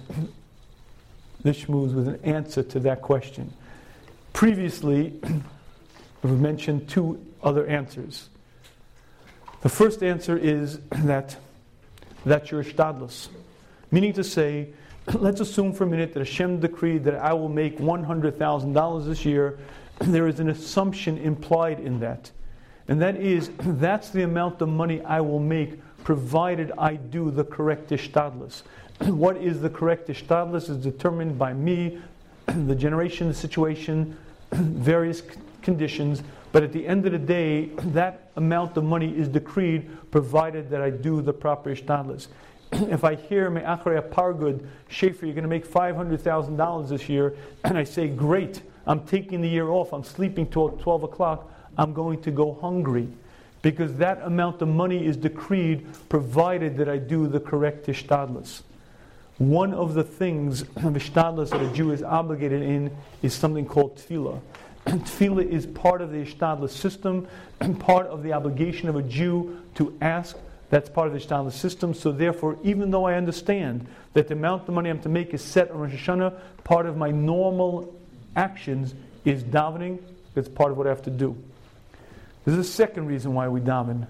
this shmooze with an answer to that question. Previously, we've mentioned two other answers. The first answer is that that's your ishtadlus. Meaning to say, let's assume for a minute that Hashem decreed that I will make one hundred thousand dollars this year. There is an assumption implied in that. And that is, that's the amount of money I will make provided I do the correct ishtadlus. What is the correct ishtadlus is determined by me, the generation, the situation, various conditions. But at the end of the day, that amount of money is decreed provided that I do the proper ishtadlus. If I hear me'achrei pargud, Schaefer, you're going to make five hundred thousand dollars this year, and I say, great, I'm taking the year off, I'm sleeping till twelve o'clock, I'm going to go hungry. Because that amount of money is decreed provided that I do the correct ishtadlus. One of the things of ishtadlus that a Jew is obligated in is something called tefillah. Tefillah is part of the ishtadlus system and part of the obligation of a Jew to ask. That's part of the ishtadlus system. So therefore, even though I understand that the amount of money I'm to make is set on Rosh Hashanah, part of my normal actions is davening. It's part of what I have to do. There's a second reason why we daven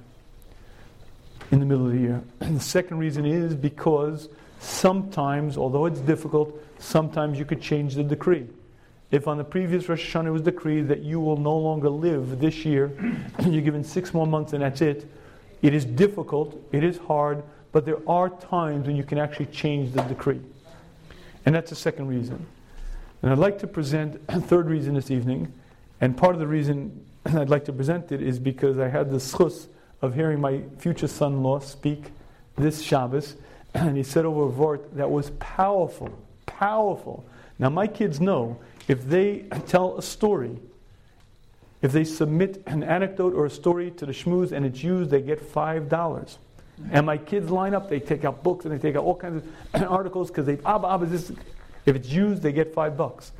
in the middle of the year. And the second reason is because sometimes, although it's difficult, sometimes you could change the decree. If on the previous Rosh Hashanah it was decreed that you will no longer live this year, you're given six more months and that's it, it is difficult, it is hard, but there are times when you can actually change the decree. And that's the second reason. And I'd like to present a third reason this evening. And part of the reason I'd like to present it is because I had the schus of hearing my future son-in-law speak this Shabbos. And he said over a vort that was powerful, powerful. Now my kids know if they tell a story, if they submit an anecdote or a story to the shmooze and it's used, they get five dollars. And my kids line up, they take out books and they take out all kinds of articles because they, Abba, Abba, this. If it's used, they get five bucks.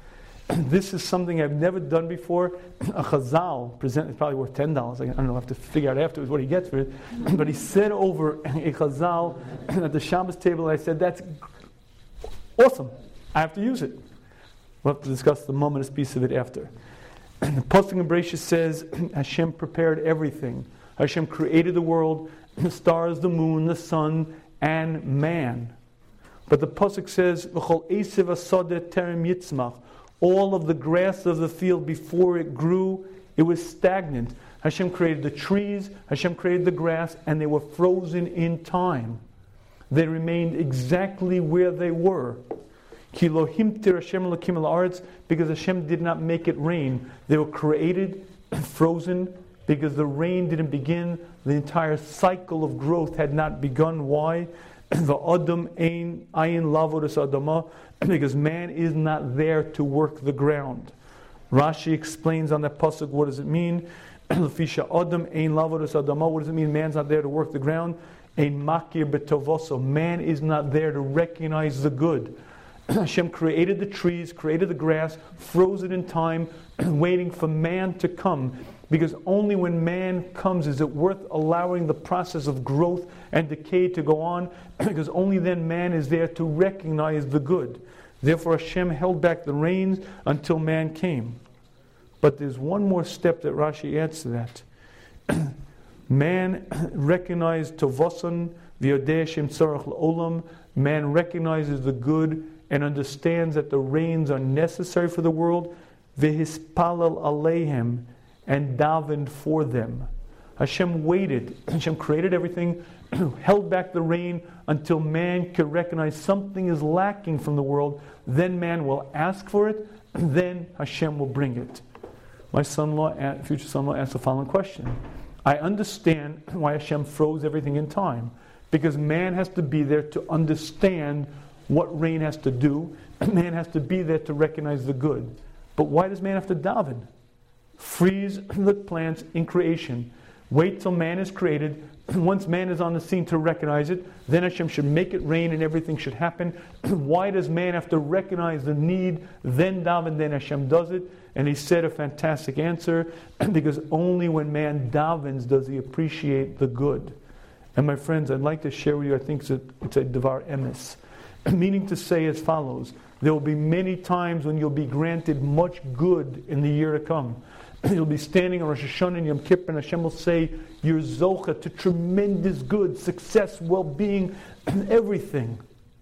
This is something I've never done before. A Chazal present it's probably worth ten dollars. I don't know. I have to figure out afterwards what he gets for it. But he said over a Chazal at the Shabbos table. I said, "That's awesome. I have to use it." We'll have to discuss the momentous piece of it after. The Pasuk in Bereshit says, Hashem prepared everything. Hashem created the world, the stars, the moon, the sun, and man. But the Pasuk says, V'chol esev hasadeh terem yitzmach. All of the grass of the field before it grew, it was stagnant. Hashem created the trees, Hashem created the grass, and they were frozen in time. They remained exactly where they were. Ki lo himtir Hashem elokim al haaretz, because Hashem did not make it rain. They were created, frozen, because the rain didn't begin. The entire cycle of growth had not begun. Why? The Adam ein ayin lavodas adama, because man is not there to work the ground. Rashi explains on that pasuk, what does it mean? Lefisha Adam ein lavodas adama. What does it mean? Man's not there to work the ground. Ein makir betovoso. Man is not there to recognize the good. Hashem created the trees, created the grass, froze it in time, waiting for man to come. Because only when man comes is it worth allowing the process of growth and decay to go on, because only then man is there to recognize the good. Therefore Hashem held back the rains until man came. But there's one more step that Rashi adds to that. Man recognized Tovosan v'yodeh Hashem tzarach l'olam. Man recognizes the good and understands that the rains are necessary for the world, v'hispalel aleihem, and davened for them. Hashem waited. Hashem created everything, held back the rain until man could recognize something is lacking from the world. Then man will ask for it, then Hashem will bring it. My son-in-law, future son-in-law, asked the following question. I understand why Hashem froze everything in time, because man has to be there to understand what rain has to do. Man has to be there to recognize the good. But why does man have to daven? Freeze the plants in creation. Wait till man is created. Once man is on the scene to recognize it, then Hashem should make it rain and everything should happen. Why does man have to recognize the need, then daven, then Hashem does it? And he said a fantastic answer, because only when man davens does he appreciate the good. And my friends, I'd like to share with you, I think it's a, it's a Devar Emes. Meaning to say as follows: there will be many times when you'll be granted much good in the year to come. You'll be standing on Rosh Hashanah and Yom Kippur, and Hashem will say, you're zocha to tremendous good, success, well-being, everything.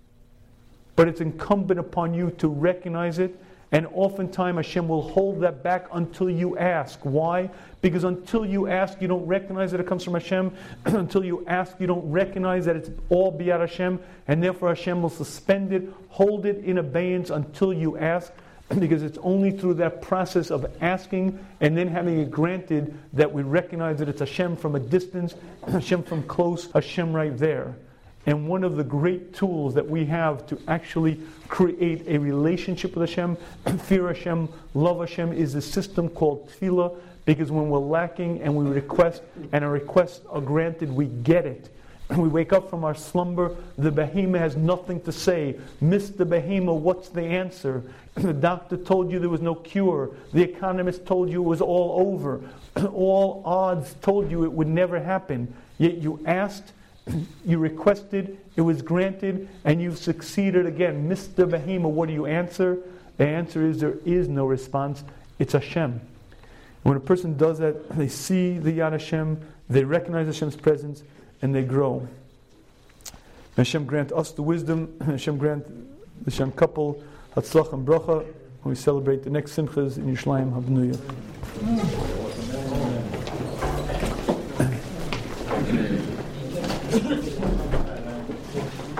But it's incumbent upon you to recognize it, and oftentimes Hashem will hold that back until you ask. Why? Because until you ask, you don't recognize that it comes from Hashem. Until you ask, you don't recognize that it's all biyad Hashem, and therefore Hashem will suspend it, hold it in abeyance until you ask, because it's only through that process of asking and then having it granted that we recognize that it's Hashem from a distance, Hashem from close, Hashem right there. And one of the great tools that we have to actually create a relationship with Hashem, fear Hashem, love Hashem, is a system called tefillah, because when we're lacking and we request and our requests are granted, we get it. We wake up from our slumber, the behemoth has nothing to say. Mister Behemoth, what's the answer? The doctor told you there was no cure. The economist told you it was all over. All odds told you it would never happen. Yet you asked, you requested, it was granted, and you've succeeded again. Mister Behemoth, what do you answer? The answer is there is no response. It's Hashem. When a person does that, they see the Yad Hashem, they recognize Hashem's presence, and they grow. Hashem grant us the wisdom. Hashem grant the Hashem couple Hatzlach and Bracha when we celebrate the next Simchas in Yerushalayim Habnuya.